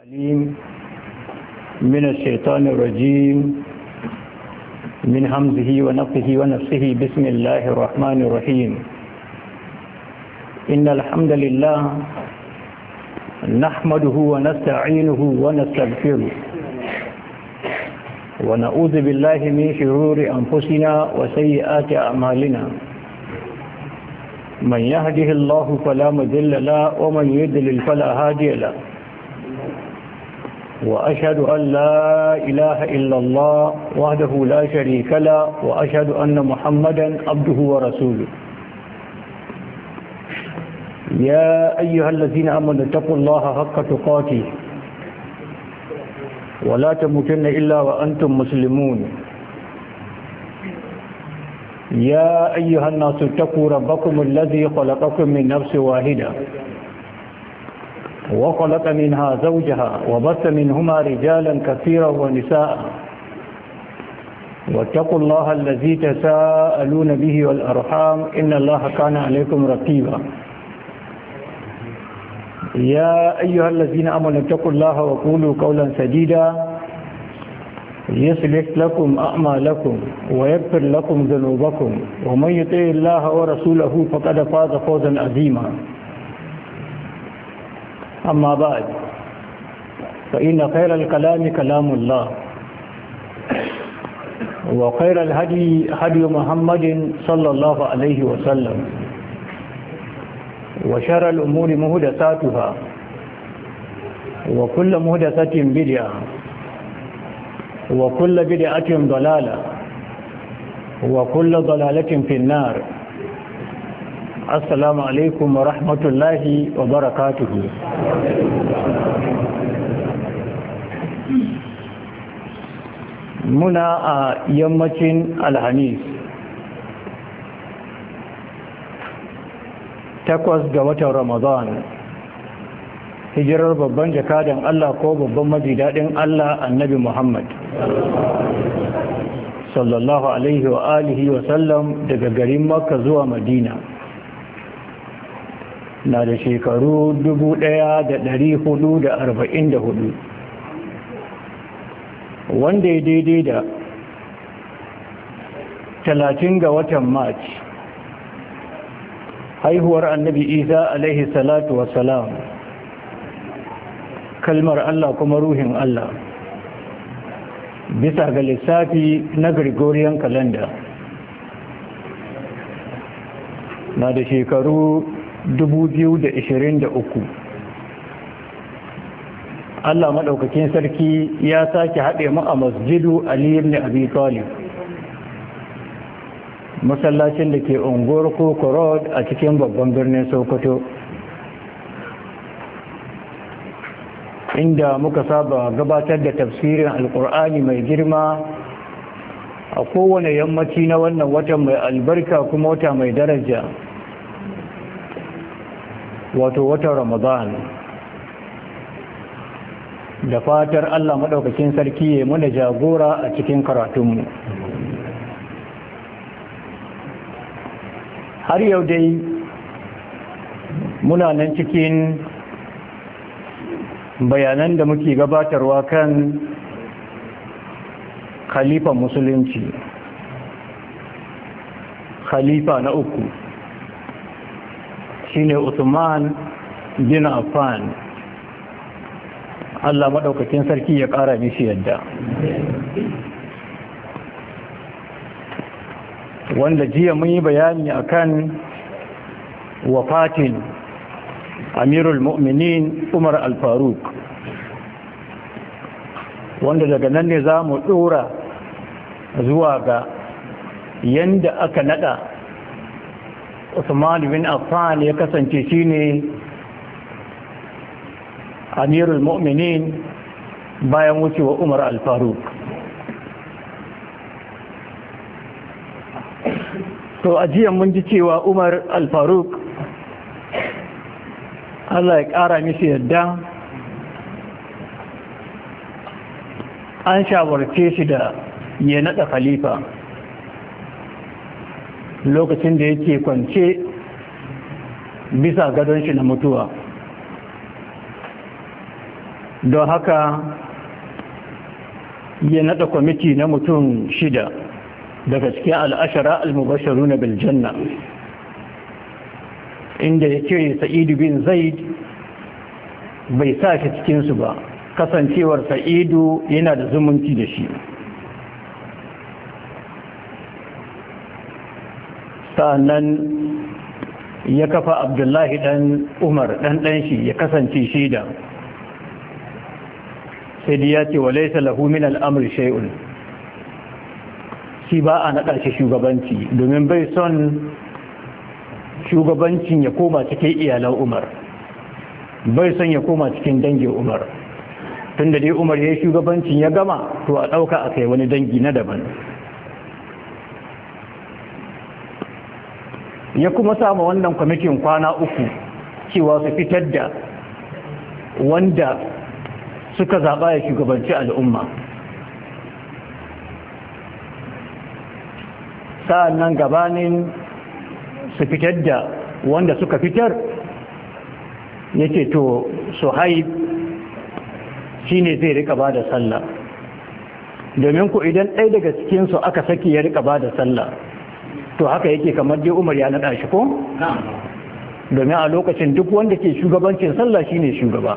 العليم من الشيطان الرجيم من همزه ونفخه ونفسه بسم الله الرحمن الرحيم إن الحمد لله نحمده ونستعينه ونستغفره ونعوذ بالله من شرور أنفسنا وسيئات أعمالنا من يهده الله فلا مضل له ومن يضلل فلا هادي له وأشهد أن لا إله إلا الله وحده لا شريك له وأشهد أن محمدا عبده ورسوله يا أيها الذين آمنوا اتقوا الله حق تقاته ولا تموتن إلا وأنتم مسلمون يا أيها الناس اتقوا ربكم الذي خلقكم من نفس واحدة وخلق منها زوجها وبث منهما رجالا كثيرا ونساء واتقوا الله الذي تساءلون به والأرحام إن الله كان عليكم رقيبا يا أيها الذين آمنوا اتقوا الله وقولوا قولا سديدا يصلح لكم أعمالكم ويغفر لكم ذنوبكم ومن يطع الله ورسوله فقد فاز فوزا عظيما أما بعد فإن خير الكلام كلام الله وخير الهدي هدي محمد صلى الله عليه وسلم وشر الأمور محدثاتها وكل محدثة بدعة وكل بدعة ضلالة وكل ضلالة في النار. السلام عليكم ورحمة الله وبركاته. muna a yammacin alhamis 8 ga watan ramadan hijirar babban jakadan Allah ko babban majidadin Allah annabi Muhammad sallallahu alaihi wa alihi wa sallam daga garin Makka zuwa Madina na da shekaru 1444 wanda ya daidai da 30 ga watan March haihuwar annabi Isa alaihi salatu wassalam kalmar Allah kuma ruhin Allah bisa ga lissafi na Gregorian calendar na da shekaru 2023. Allah maɗaukakin sarki ya sake haɗe mu a masjidu Ali ibn Abi Talib masallacin da ke unguwar Koko Road a cikin babban birnin Sokoto inda muka saba gabatar da tafsirin alkur'ani mai girma a kowane yammaci na wannan watan mai albarka kuma wata mai daraja wato watan Ramadan da fatar Allah maɗaukakin sarki ya muna jagora a cikin karatunmu. Har yau dai muna nan cikin bayanan da muke gabatarwa kan khalifan musulunci, khalifa na uku shine Uthman bin Affan. Allah maɗaukakin sarki ya ƙara mishi yadda, wanda jiya mun yi bayani akan wafatin amirul mu'minin Umar al-Faruq, wanda daga nan ne za mu ɗora zuwa ga yanda aka naɗa Uthman bin Affan ya kasance shine amirul mu'minin bayan wucewa Umar al-Faruq. To ajiya mun ji cewa Umar al-Faruq Allah ya ƙara mishi yadda an shawarce shi da ya naɗa khalifa lokacin da yake kwance bisa gadon shi na mutuwa. don haka ya naɗa kwamiti na mutum 6 daga cikin al'ashara al-mubasharu na biljanna, inda ya cire sa'idu bin zaid bai sa shi cikinsu ba, kasancewar sa'idu yana da zumunci da shi. sa'annan ya kafa abdullahi ɗan umar ɗan shi ya kasance shaida, sai da ya ce wa laisa lahu min al'amri shay'un, shi ba a naɗa shi shugabanci domin bai son shugabancin ya koma cikin iyalan umar, bai son ya koma cikin dangin umar. tun da dai umar ya yi shugabancin ya gama, to a ɗauka a kai wani dangi na daban. Ya kuma samu wannan kwamitin kwana 3 cewa su fitar da wanda suka zaɓa ya shugabanci al'umma. sa'an nan gabanin su fitar da wanda suka fitar, ya ce to Suhaib shi ne zai rika ba da sallah, domin ku idan ɗaya daga cikinsu aka saki ya rika ba da sallah, to haka yake kamar dai umar ya naɗa shi ko? domin a lokacin duk wanda ke shugabancin sallah shi ne shugaba.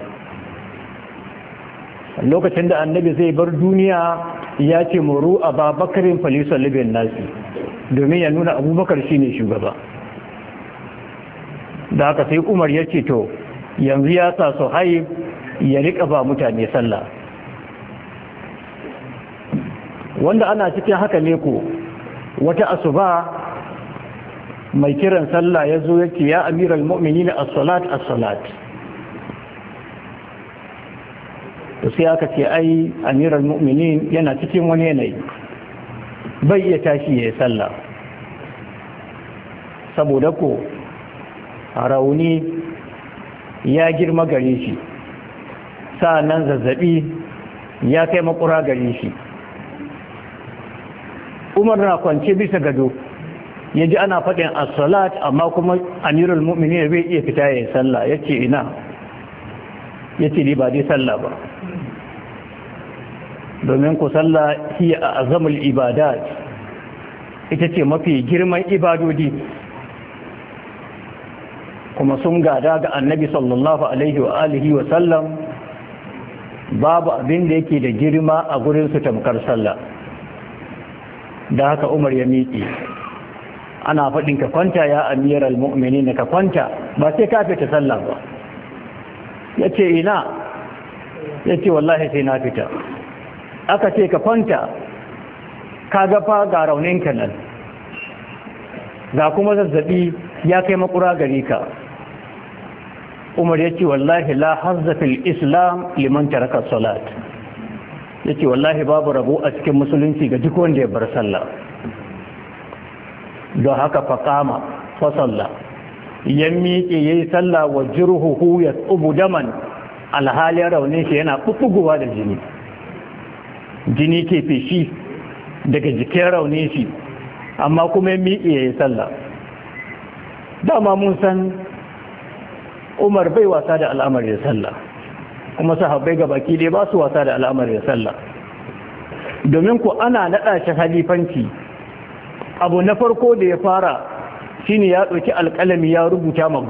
lokacin da annabi zai bar duniya ya ce muru a babakarin falisar libyan nasi, domin ya nuna abubakar shi ne shugaba. da haka sai umar ya ce to yanzu ya sa Suhaib ya rika ba mutane sallah, wanda ana cikin haka ne ko wata asuba mai kiran sallah ya zo yake ya amiral mu'minin as-salat as-salat. to sai aka ce ai amiral mu'minin yana cikin wani yanayi bai iya tashi ya yi sallah, saboda ko rauni ya girma gare shi, sa'annan zazzabi ya kai makura gare shi. Umar na kwance bisa gado ya ji ana faɗin as-salat, amma kuma amirul mu'minin bai iya fita ya yi sallah. ya ce ina, ya ce ba dai sallah ba, domin ku sallah hiya a azamul ibadat, ita ce mafi girman ibadodi, kuma sun gada ga annabi sallallahu alaihi wa alihi wa sallam babu abin da yake da girma a gurinsu tamkar sallah. da haka Umar ya miƙe, ana faɗin ka kwanta ya amiral mu'minin, ka kwanta, ba sai ka fita sallah ba. ya ce ina, ya ce wallahi sai na fita. aka ce ka kwanta, ka gafa ga rauninka nan, ga kuma zazzabi ya kai makura gari ka. Umar ya ce wallahi la hazza fil islam liman taraka salat, ya ce wallahi babu rabo a cikin musulunci ga duk wanda ya bar sallah. don haka faƙama fasalla ya miƙe ya yi sallah wa jirhuhu ya tsubu daman, alhalin raunin shi yana ɓuɓɓugowa da jini, jini ke feshi daga jikin raunin shi, amma kuma ya miƙe ya yi sallah. dama mun san Umar bai wasa da al'amarin sallah, kuma sahabbai ga baki dai ba su wasa da al'amarin sallah. domin ku ana naɗa shi halifanci, abu na farko da ya fara shine ya ɗauki alƙalami ya rubuta ma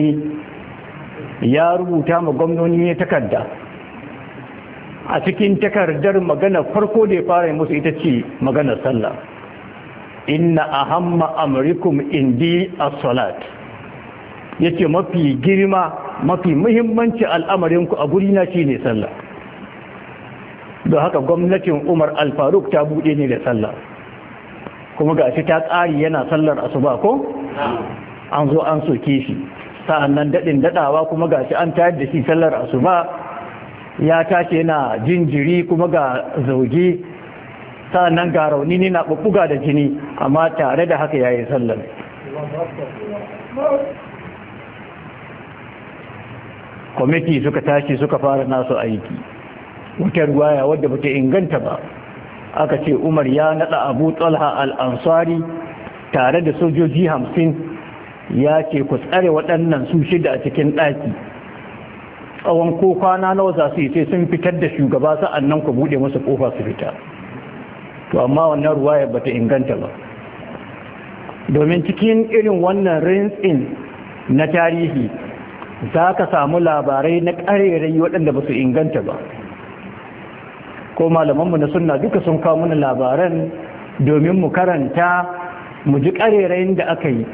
gwamnoni ne takarda. a cikin takardar magana farko da ya fara musu ita ce maganar sallah. inna ahamma amrikum indi as-salat, yace mafi girma mafi muhimmanci al'amarinku a gurina shine sallah. don haka gwamnatin Umar al-Faruq ta bude ne da sallah, kuma gashi ta tsari yana sallar asuba ko an zo an soke shi, sa'annan dadin dadawa kuma gashi an tayar da shi sallar asuba, ya tashi yana jinjiri kuma ga zauge, sa'annan ga rauni ne na bubbuga da jini, amma tare da haka yayin sallar. kwamiti suka tashi suka fara nasu aiki. wata ruwaya wadda bata inganta ba, aka ce Umar ya nada Abu Talha al-Ansari tare da sojoji 50, ya ce ku tsare waɗannan su 6 a cikin ɗaki, tsawon ko kwana nawa za su yi sai sun fitar da shugaba sa'annan ku bude musu kofa su fita. To amma wannan ruwaya bata inganta ba, domin cikin irin wannan rintsin na tarihi za ka samu labarai na ƙarerai waɗanda ba su inganta ba, ko malamanmu na sunna duka sun kawo mana labaran domin mu karanta mu ji ƙarerayin da aka yi.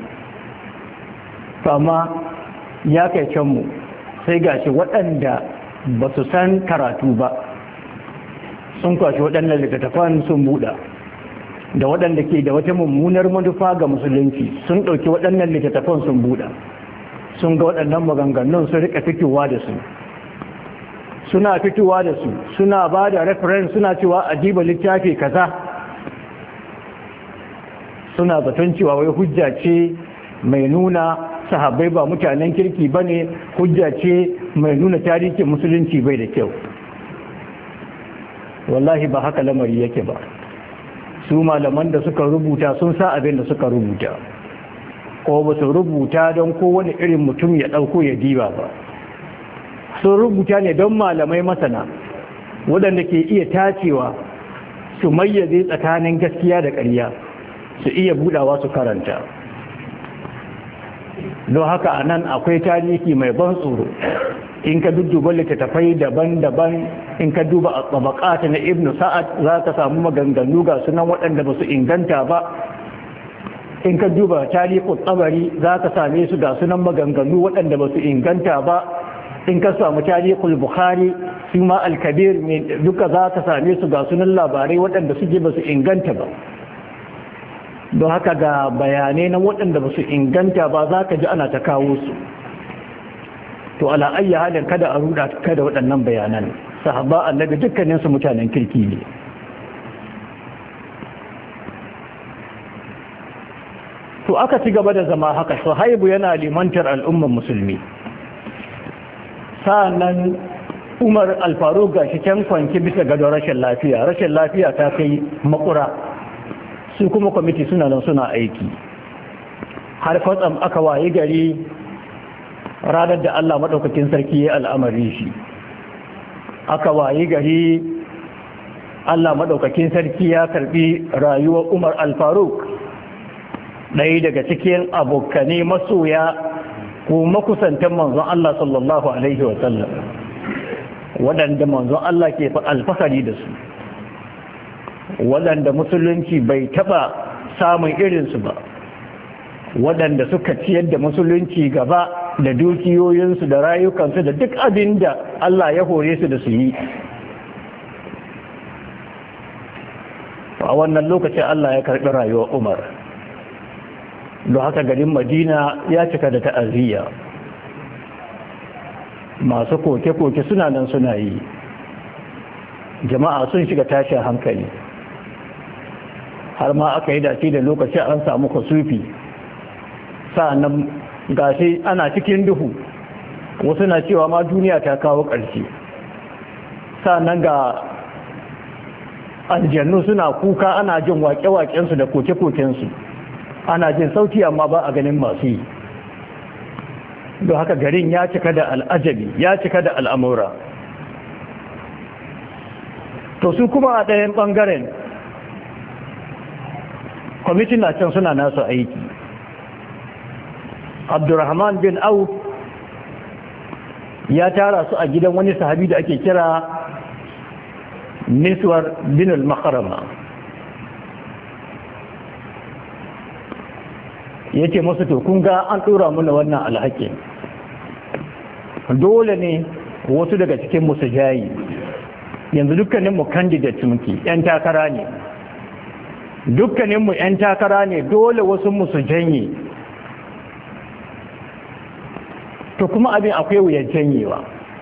Amma ya kai canmu sai gashi waɗanda ba su san karatu ba sun kwashi waɗannan littattafan sun buɗa, da waɗanda ke da wata mummunar manufa ga musulunci sun ɗauki waɗannan littattafan sun buɗa, sun ga waɗannan maganganun sun rika fitowa da su, suna fitowa da su, suna ba da reference, suna cewa ajiba littafi kaza, suna zaton cewa wai hujja ce mai nuna sahabbai ba mutanen kirki ba ne, hujja ce mai nuna tarihin musulunci bai da kyau. Wallahi ba haka lamari yake ba. Su malaman da suka rubuta sun sa abin da suka rubuta, ko ba su rubuta don kowane irin mutum ya ɗauko ya diba ba. Sun rubuta ne don malamai masana waɗanda ke iya tacewa su mayyaze tsakanin gaskiya da ƙarya, su iya budawa su karanta. Don haka a nan akwai tarihi mai ban tsoro. In ka dudduba littattafai daban-daban, in ka duba a tsabakata na Ibn Sa'ad za ka samu maganganu ga sunan waɗanda ba su inganta ba. In ka duba tarihin Tabari za ka same su ga sunan maganganu waɗanda ba su inganta ba. In ka samu tarihin Bukhari su ma Al-Kabir duka za ka same su ga sunan labarai waɗanda suke ba su inganta ba. Don haka ga bayanai na waɗanda ba su inganta ba za ka ji ana ta kawo su. To ala ayyi halin kada a ruda kada waɗannan bayanan. Sahaba annabi dukkanin su mutanen kirki ne. To aka ci gaba da zama haka, Suhaibu yana limantar al'ummar musulmi. Sa'annan Umar Al-Faruq gashi can kwanci bisa gadon rashin lafiya ta kai makura. Su kuma kwamiti suna nan suna aiki, har kwatsam aka waye gari ranar da Allah maɗaukakin sarki ya al'amari shi. Aka waye gari Allah maɗaukakin sarki ya karɓi rayuwar Umar Al-Faruq, ɗaya daga cikin abokane masoya ko makusantan manzon Allah sallallahu Alaihi wasallam, waɗanda manzon Allah ke alfahari da su, waɗanda musulunci bai taɓa samun irinsu ba, waɗanda suka ciyar da musulunci gaba da dukiyoyinsu da rayukansu da duk abin da Allah ya hore su da su yi. A wannan lokacin Allah ya karɓi rayuwar Umar, don haka garin Madina ya cika da ta'aziyya. Masu koke-koke suna nan suna yi, jama'a sun shiga tashin hankali, har ma aka yi dace da lokacin an samu kusufi. Sa'annan gashi ana cikin duhu, wasu na cewa ma duniya ta kawo ƙarshe. Sa'annan ga aljannu suna kuka, ana jin waƙe-waƙensu da koke-kokensu, ana jin sauti amma ba a ganin masu yi. Don haka garin ya cika da al'ajabi, ya cika da al'amura. To su kuma a ɗayan ɓangaren kwamitin na can suna nasu aiki. Abdurrahman bin Auf ya tara su a gidan wani sahabi da ake kira Miswar bin al-Makharama. Yace musu to kun ga an dora mana wannan alhaki, dole ne wasu daga cikin mu su jayi. Yanzu dukkanin mu candidate muke, yan takara ne. Dukkanin mu yan takara ne, dole wasu mu su janye. To kuma abin akwai wuyar janyewa,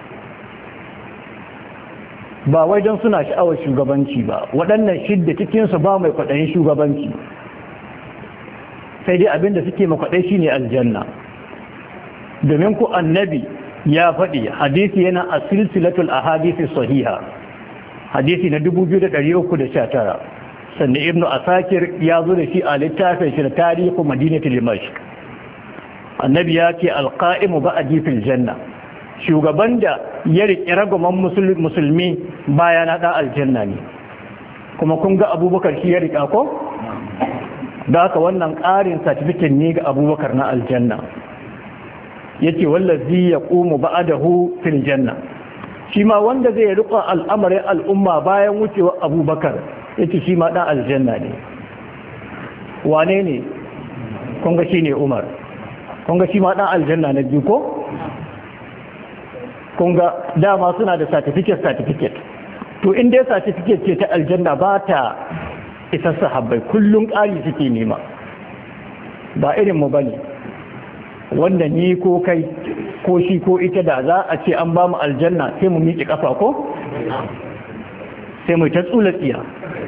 ba wai don suna sha'awar shugabanci ba. Waɗannan shidda cikinsu ba mai kwaɗayin shugabanci, sai dai abin da suke makwaɗai shi ne aljanna. Domin ku annabi ya faɗi, hadisi yana a silsilatul ahadisi sahiha, hadisi na 2319, sannan Ibn Asakir ya zo da shi a littafin shi da tarihin Madinatul Dimashq. Annabi ya ce alqa'imu ba'di fil janna, shugaban da ya riƙe ragaman musulmi baya na ɗan aljanna ne. Kuma kun ga Abubakar shi ya riƙa ko? Da haka wannan ƙarin certificate ne ga Abubakar na aljanna. Yace wallazi yaqumu ba'dahu fil janna. Shi ma wanda zai riƙa al'amarin al'umma bayan wucewa Abubakar yace shi ma ɗan aljanna ne. Wane ne? Kun ga shi ne Umar. Kun ga shi ma ɗan aljanna na biyu ko? Kun ga dama suna da certificate. To in dai certificate ce ta aljanna ba ta isa sahabbai, kullum ƙari suke nema. Ba irin mu bane. Wanda ni ko kai ko shi ko ita da za a ce an ba mu aljanna sai mu miƙe ƙafa ko? Sai mu ta tsula tsiya.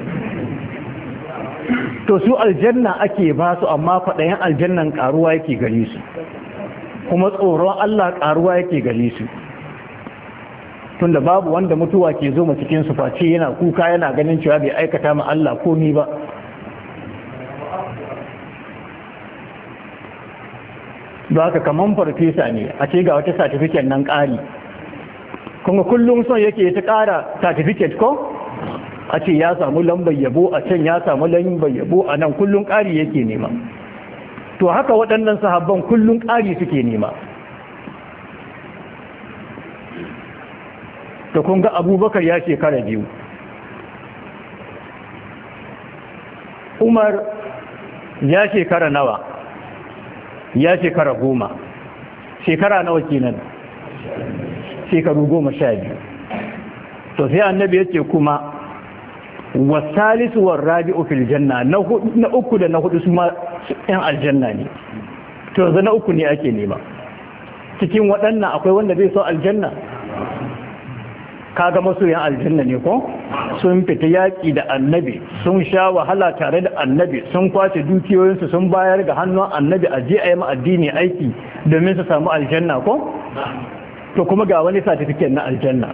To su aljanna ake ba su, amma faɗayen aljannan ƙaruwa yake gare su, kuma tsoron Allah ƙaruwa yake gare su. Tunda babu wanda mutuwa ke zo cikin su face yana kuka yana ganin cewa bai aikata ma Allah komi ba. Ba haka kaman farfesa ne a ce ga wata certificate nan ƙari, kuma kullum son yake ta ƙara certificate ko? A ce ya samu lambar yabo a can, ya samu lambar yabo a nan, kullum ƙari yake nema. To haka waɗannan sahabban kullum ƙari suke nema. To kun ga Abubakar ya shekara 2, Umar ya shekara nawa? Ya shekara 10. Shekara nawa kenan? Shekaru 12. To sai annabi yace kuma wasalisu warrabi'u fil janna, na uku da na hudu su ma yan aljanna ne. To yanzu na uku ne ake nema. Cikin waɗannan akwai wanda zai so aljanna? Kaga masoyan aljanna ne ko? Sun fita yaƙi da annabi, sun sha wahala tare da annabi, sun kwace dukiyoyinsu sun bayar ga hannun annabi a je a yi addini aiki domin su samu aljanna ko? To kuma ga wani certificate na aljanna.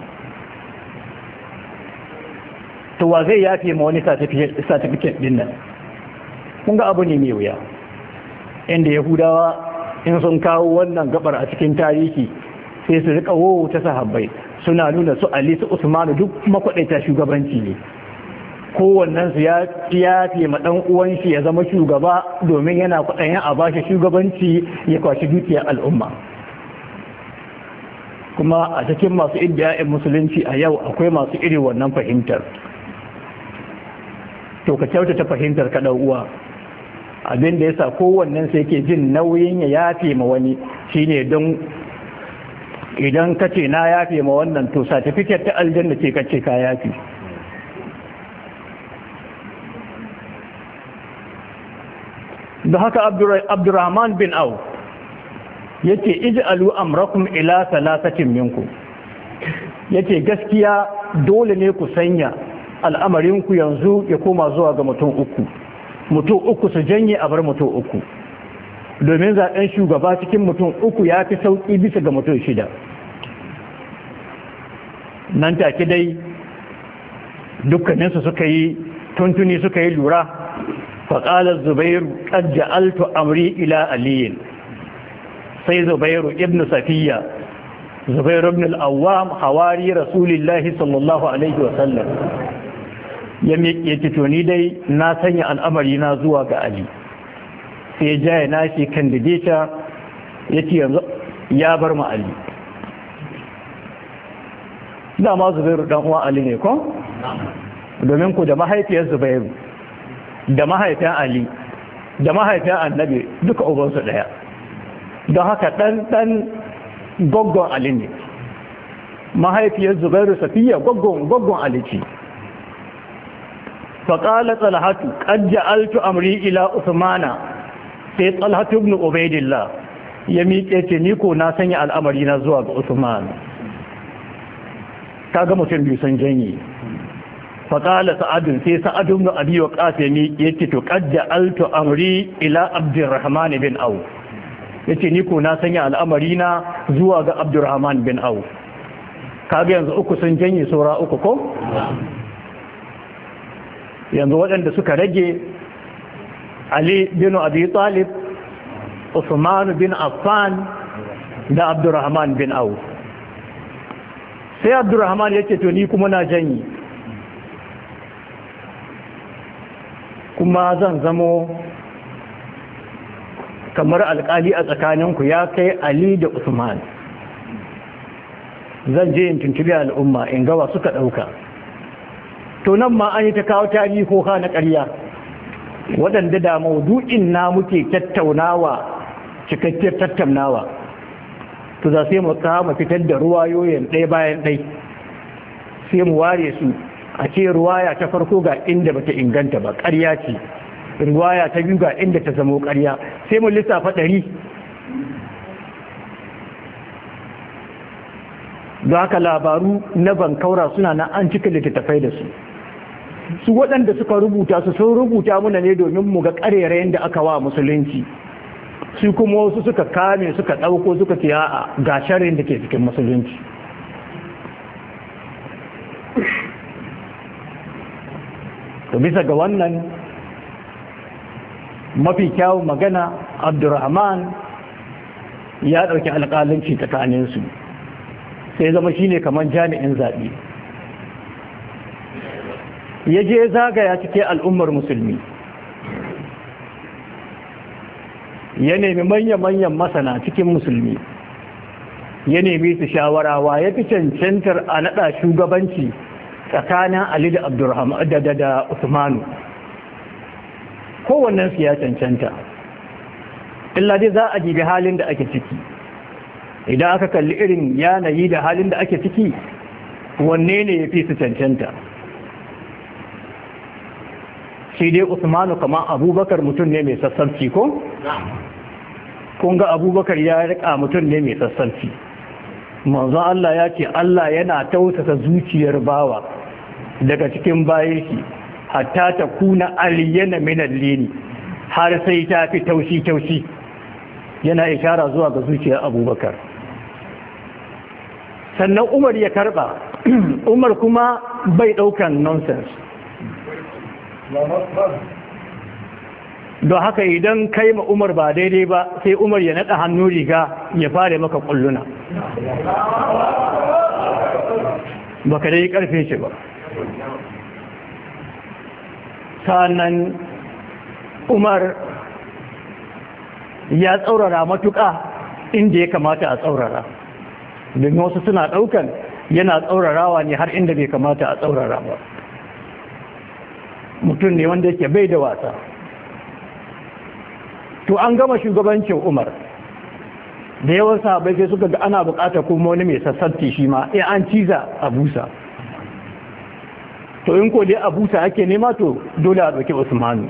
To wa zai yafe ma wani certificate din nan? Kun ga abu ne mai wuya. Inda Yahudawa in sun kawo wannan gabar a cikin tarihi sai su rika wowo ta sahabbai, suna nuna su Ali su Usmanu duk makwaɗaita shugabanci ne. Kowannensu ya fiye ma ɗan uwan shi ya zama shugaba domin yana kwaɗayin a bashi shugabanci ya kwashi dukiyar al'umma. Kuma a cikin masu iddiya'in musulunci a yau akwai masu iri wannan fahimtar. To ka kyautata fahimtar ka ɗan uwa. Abin da yasa kowannensu yake jin nauyin ya yafe ma wani shine don idan ka ce na yafe ma wannan to certificate ta aljanna ce kace ka yafe. Da haka Abdurrahman bin Auf yace ij'alu amrakum ila salasatin minkum, yace gaskiya dole ne ku sanya al'amarin ku yanzu ya koma zuwa ga mutum uku su janye a bar mutum uku, domin zaɓen shugaba cikin mutum uku ya fi sauƙi bisa ga mutum 6. Nan take dai dukkaninsu suka yi tuntuni suka yi lura. faƙalar Zubairu ƙad ja'altu amri ila aliyin, sai Zubairu ibn Safiya, Zubairu ibn al'awwam hawari rasulillahi sallallahu alaihi wasallam, ya miƙe tuni dai na sanya al'amari na zuwa ga Ali. Sai ya jaya nashi kandidata ya ce yanzu ya bar ma Ali. Dama Zubairu dan uwa Ali ne ko? Domin ku da mahaifiyar Zubairu da mahaifiyar Ali da mahaifiyar Annabi duka ubansu daya. Don haka dan goggon Ali ne. Mahaifiyar Zubairu Safiya goggon Ali ce. Faƙala Talhatu qad ja'altu amri ila Usmana, sai Talhatu ibn Ubaidillah ya miƙe ce ni ko na sanya al'amari na zuwa ga Usman. Kaga mutum biyu sun janye. Faƙala Sa'adun, sai Sa'ad ibn Abi Waqqas ya miƙe ce to qad ja'altu amri ila Abdurrahman bin Auf, yace ni ko na sanya al'amari na zuwa ga Abdurrahman bin Auf. Kaga yanzu uku sun janye, saura uku ko? Yanzu waɗanda suka rage Ali bin Abi Talib, Usman bin Affan da Abdurrahman bin Auf. sai Abdurrahman ya ce to ni kuma na janyi, kuma zan zamo kamar alƙali a tsakaninku ya kai Ali da Usman. Zan je in tuntubi al'umma in gawa suka ɗauka. To nan ma an yi ta kawo tarihi ko na ƙarya waɗanda da maudu'in na muke tattaunawa, cikakkiyar tattaunawa, to za sai mu kama fitar da ruwayoyin ɗaya bayan ɗai, sai mu ware su a ce ruwaya ta farko ga inda bata inganta ba ƙarya ce, ruwaya ta biyu ga inda ta zamo ƙarya, sai mu lissafa 100. don haka labaru na bankaura suna na an cika littattafai da su waɗanda suka rubuta su sun rubuta muna ne domin mu ga ƙarerayen da aka wa musulunci, su kuma wasu suka kame suka ɗauko suka ce a ga sharrin da ke cikin musulunci. to bisa ga wannan mafi kyawun magana Abdurrahman ya ɗauki alƙalanci tsakaninsu, sai zama shine kamar jami'in zaɓe, ya je zagaya cikin al'ummar musulmi, ya nemi manya-manyan masana cikin musulmi, ya nemi su shawarawa ya fi cancantar a naɗa shugabanci tsakanin Ali da Abdurrahman da Usmanu. Kowannen su ya cancanta, illa dai za a jibi halin da ake ciki. Idan aka kalli irin yanayi da halin da ake ciki, wanne ne ya fi su cancanta? Shi dai Usmanu kamar Abubakar mutum ne mai sassarci ko? Kun ga Abubakar ya rika mutum ne mai sassarci. Manzo Allah ya ce Allah yana tausasa zuciyar bawa daga cikin bayan shi hatta ta kuna aliyana min al-lini, har sai ta fi taushi yana ishara zuwa ga zuciyar Abubakar. Sannan Umar ya karba, Umar kuma bai daukan nonsense. Don haka idan kai ma Umar ba daidai ba, sai Umar ya naɗa hannu riga ya fara maka kulluna, baka dai karfe shi ba. Sannan Umar ya tsaurara matuƙa inda ya kamata a tsaurara, domin wasu suna ɗaukan yana tsaurarawa ne har inda bai kamata a tsaurara ba. Mutum ne wanda yake bai da wasa. To an gama shugabancin Umar, da yawan sahabbai sai suka ga ana bukata kuma wani mai sassarci shi ma, an ciza a busa. To in ko dai a busa ake nema, to dole a ɗauki Usmanu.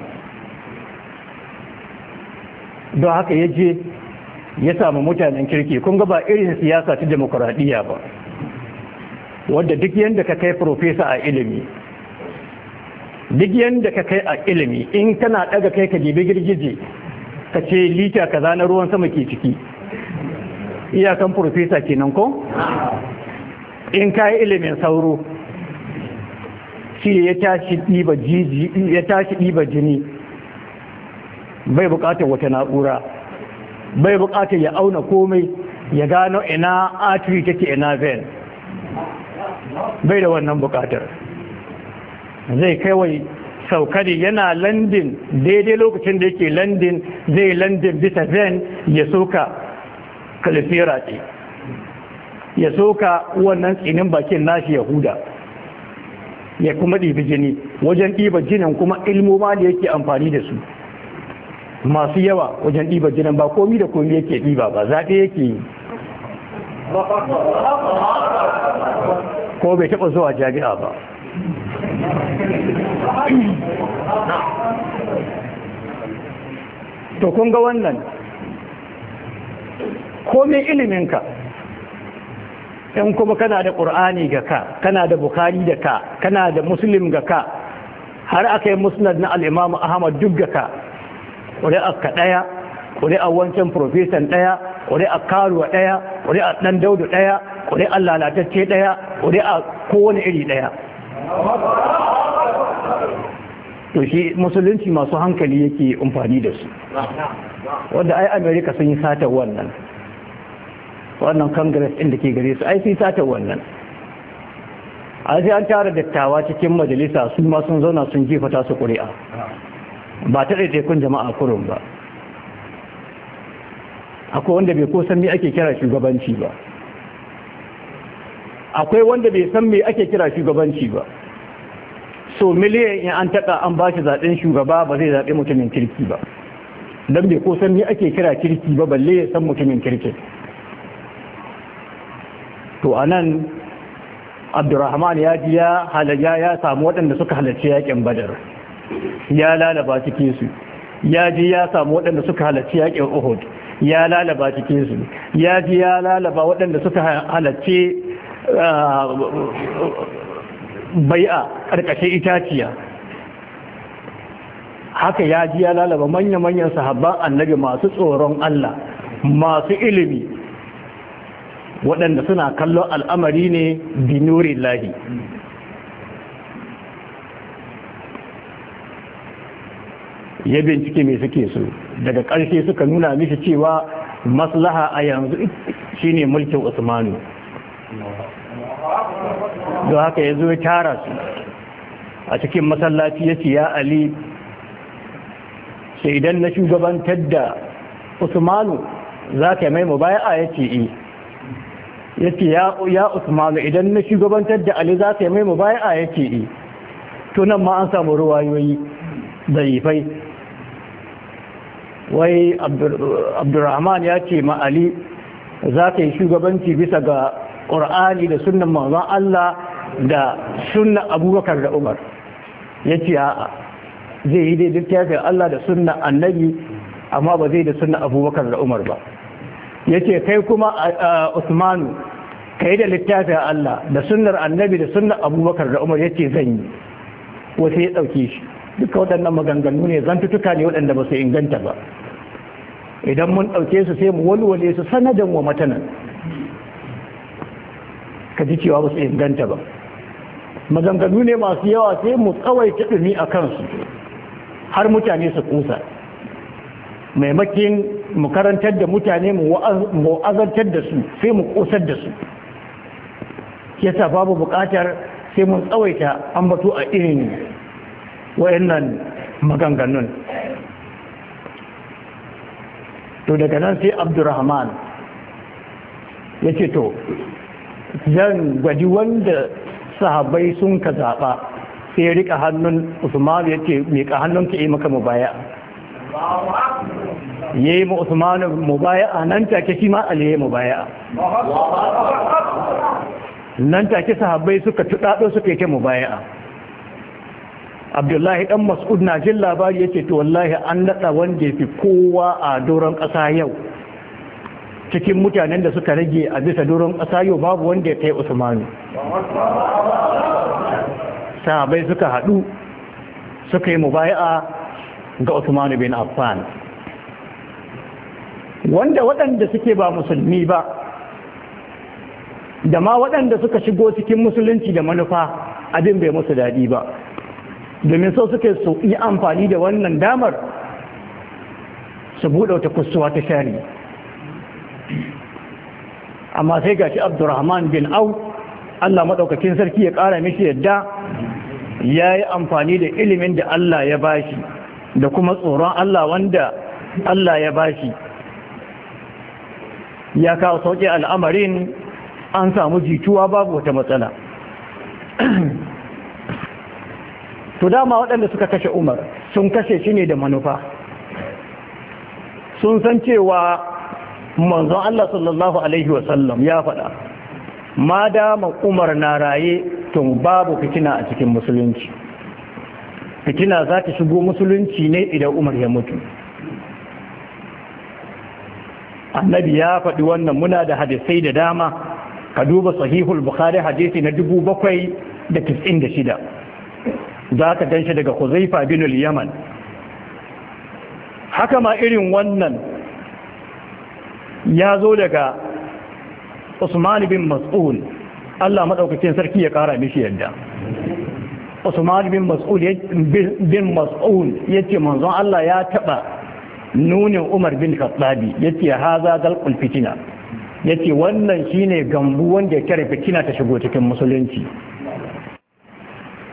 Don haka ya je ya samu mutanen kirki. Kun ga ba irin siyasa ta demokuraɗiyya ba, wadda duk yadda ka kai profesa a ilimi, duk yadda ka kai a ilimi, in kana ɗaga kai ka jibi girgije ka ce lita kaza na ruwan sama ke ciki, iyakan profesa kenan ko? In ka yi ilimin sauro, shi ya tashi ɗiba jini, bai buƙatar wata na'ura, bai buƙatar ya auna komai ya gano ina artery take ina vein, bai da wannan buƙatar. Zai kawai saukari yana landin daidai lokacin da yake landin, zai landin bisa vein ya soka kalifera ce, ya soka wannan tsinin bakin nashi Yahuda, ya kuma ɗibi jini. Wajen ɗiba jinin kuma ilmoma da yake amfani da su masu yawa wajen ɗiba jinin, ba komi da komi yake ɗiba ba, zaɓe yake yi, ko bai taɓa zuwa jami'a ba. To kun ga wannan, komai iliminka, in kuma kana da ƙur'ani ga ka, kana da Bukhari da ka, kana da Muslim ga ka, har aka yi musnad na al'imamu Ahmad duk ga ka, ƙuri'ar ka ɗaya, ƙuri'ar wancan profesan ɗaya, ƙuri'ar karuwa ɗaya, ƙuri'ar ɗan daudu ɗaya, ƙuri'ar lalatacce ɗaya, ƙuri'ar kowane iri ɗaya. To shi musulunci masu hankali yake amfani da su, wanda ai Amerika sun yi satar wannan congress ɗin da ke gare su, ai sun satar wannan. a sai an tara dattawa cikin majalisa su ma sun zauna sun jefata su ƙuri'a ba ta ɗaiɗaikun jama'a kurun ba. Akwai wanda bai ko san me ake kira shugabanci ba, akwai wanda bai san me ake kira shugabanci ba. So miliyan in an taɓa an ba shi zaɓen shugaba ba zai zaɓe mutumin kirki ba, don bai ko san me ake kira kirki ba balle ya san mutumin kirki. To a nan Abdurrahman ya ji ya samu waɗanda suka halarci yaƙin Badar, ya lalaba cikin su. Ya ji ya samu waɗanda suka halarci yaƙin Uhud, ya lalaba cikin su. Ya ji ya lalaba waɗanda suka halarci bai'a ƙarƙashin itaciya. Haka ya ji ya lalaba manya-manyan sahabban annabi masu tsoron Allah, masu ilimi, waɗanda suna kallon al'amari ne binurin lahi. Ya bincike mai suke so, daga ƙarshe suka nuna mishi cewa maslaha a yanzu shine mulkin Usmanu. Don haka ya zo ya tara su a cikin masallaci ya ce, ya Ali, sai idan na shugabantar da Usmanu za ka mai mubaya'a? Ya ce ya ce ya Usmanu, idan na shugabantar da Ali za ka mai mubaya'a? Ya ce to nan ma an samu ruwayoyi zaifai. Wai Abdurrahman ya ce ma Ali, za ka yi shugabanci bisa ga ƙur'ani da sunnan manzon Allah da sunnan Abubakar da Umar. Ya ce a'a, zai yi dai littafin Allah da sunnan annabi, amma ba zai da sunnan Abubakar da Umar ba. Ya ce kai kuma Usmanu, ka yi da littafin Allah da sunnar annabi da sunnan Abubakar da Umar. Ya ce zan yi. Wasu ya ɗauke shi. Duka waɗannan maganganu ne, zantutuka ne waɗanda ba su inganta ba. Idan mun ɗauke su sai mu walwale su sanadan wa matanan, ka ji cewa ba su inganta ba. Maganganu ne masu yawa, sai mu tsawaita ɗumi a kansu har mutane su kusa. Maimakin mu karantar da mutane mu azantar da su, sai mu kusar da su. Yasa babu buƙatar sai mun tsawaita ambato a irin wayannan maganganun. To daga nan sai Abdurrahman ya ce, to zan gwaji wanda sahabbai sun ka zaɓa. Sai ya rika hannun Usman, ya ce, miƙa hannun ka yi maka mubaya. Ya yi ma Usman mubaya, nan take shi ma Ali ya mubaya. Nan take sahabbai suka tuɗaɗo suka yi ta mubaya. Abdullahi ɗan Mas'ud na jin labari yake, to wallahi an naɗa wanda ya fi kowa a doron ƙasa yau. Cikin mutanen da suka rage a bisa doron ƙasa yau babu wanda ya kai Usmanu. Sahabai suka haɗu suka yi mubaya'a ga Usmanu bin Affan, wanda waɗanda suke ba musulmi ba da ma waɗanda suka shigo cikin musulunci da manufa abin bai musu daɗi ba, domin so suke su yi amfani da wannan damar su buɗe wata kusurwa ta shari. Amma sai gashi Abdurrahman bin Auf, Allah maɗaukakin sarki ya ƙara mishi yadda, ya yi amfani da ilimin da Allah ya bashi da kuma tsoron Allah wanda Allah ya bashi, ya kawo sauƙi al'amarin, an samu jituwa babu wata matsala. To dama waɗanda suka kashe Umar sun kashe shi ne da manufa. Sun san cewa manzon Allah sallallahu Alaihi wasallam ya faɗa, ma dama Umar na raye tun babu fitina a cikin musulunci. Fitina za ta shigo musulunci ne idan Umar ya mutu. Annabi ya faɗi wannan, muna da hadisai da dama. Ka duba sahihul Bukhari hadisi na 796. Za ka ganshi daga Huzaifa bin al-Yaman. Haka ma irin wannan ya zo daga Usman bin Mas'ud, Allah madaukakin sarki ya kara mishi yadda. Usman bin Mas'ud yace manzon Allah ya taba nunin Umar bin Khattabi, yace haza dalqul fitina, yace wannan shine gambu wanda ya kare fitina ta shigo cikin musulunci.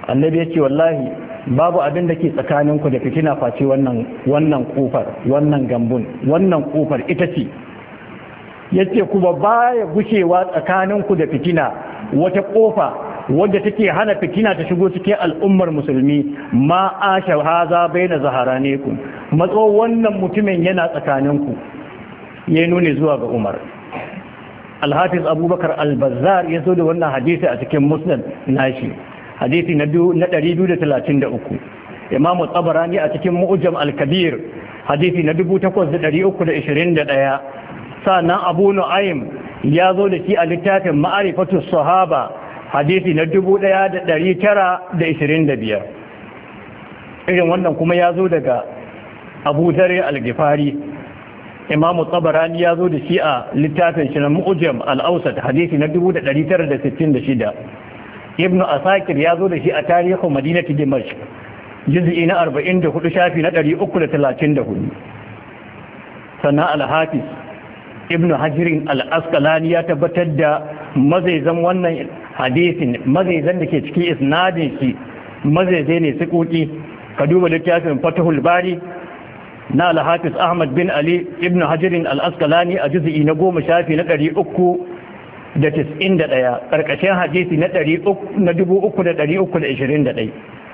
annabi ya ce wallahi babu abin da ke tsakaninku da fitina face wannan kofar, wannan gambun, wannan kofar ita ce. Ya ce kuma baya gushewa tsakaninku da fitina wata kofa wadda take hana fitina ta shigo cikin al'ummar musulmi, ma asha haza baina zaharanekum, matso wannan mutumin yana tsakaninku. Ya nune zuwa ga Umar. Al-Hafiz Abubakar Al-Bazzar ya zo da wannan hadisi a cikin Musnad nashi, hadisi na 233. Imam Tabarani a cikin Mu'jam Al-Kabir hadisi na 8321. Sannan Abu Nu'aym ya zo da shi a littafin Ma'rifatus Sahaba hadisi na 1925. Irin wannan kuma ya zo daga Abu Dharr Al-Ghifari. Imam Tabarani ya zo da shi a littafin shi na Mu'jam Al-Awsat hadisi na 1966. Ibn Asakir ya zo da shi a tarihin Madinati Dimashq juz'i na 44 shafi na 334. Sannan Al-Hafiz Ibn Hajar Al-Asqalani ya tabbatar da mazaizan wannan hadisin, mazaizan da ke cikin isnadin shi mazaizai ne sukuki. Ka duba littafin Fathul Bari na Al-Hafiz Ahmad bin Ali Ibn Hajar Al-Asqalani a juz'i na 10 shafi na 391 karkashin hadisi na 3321.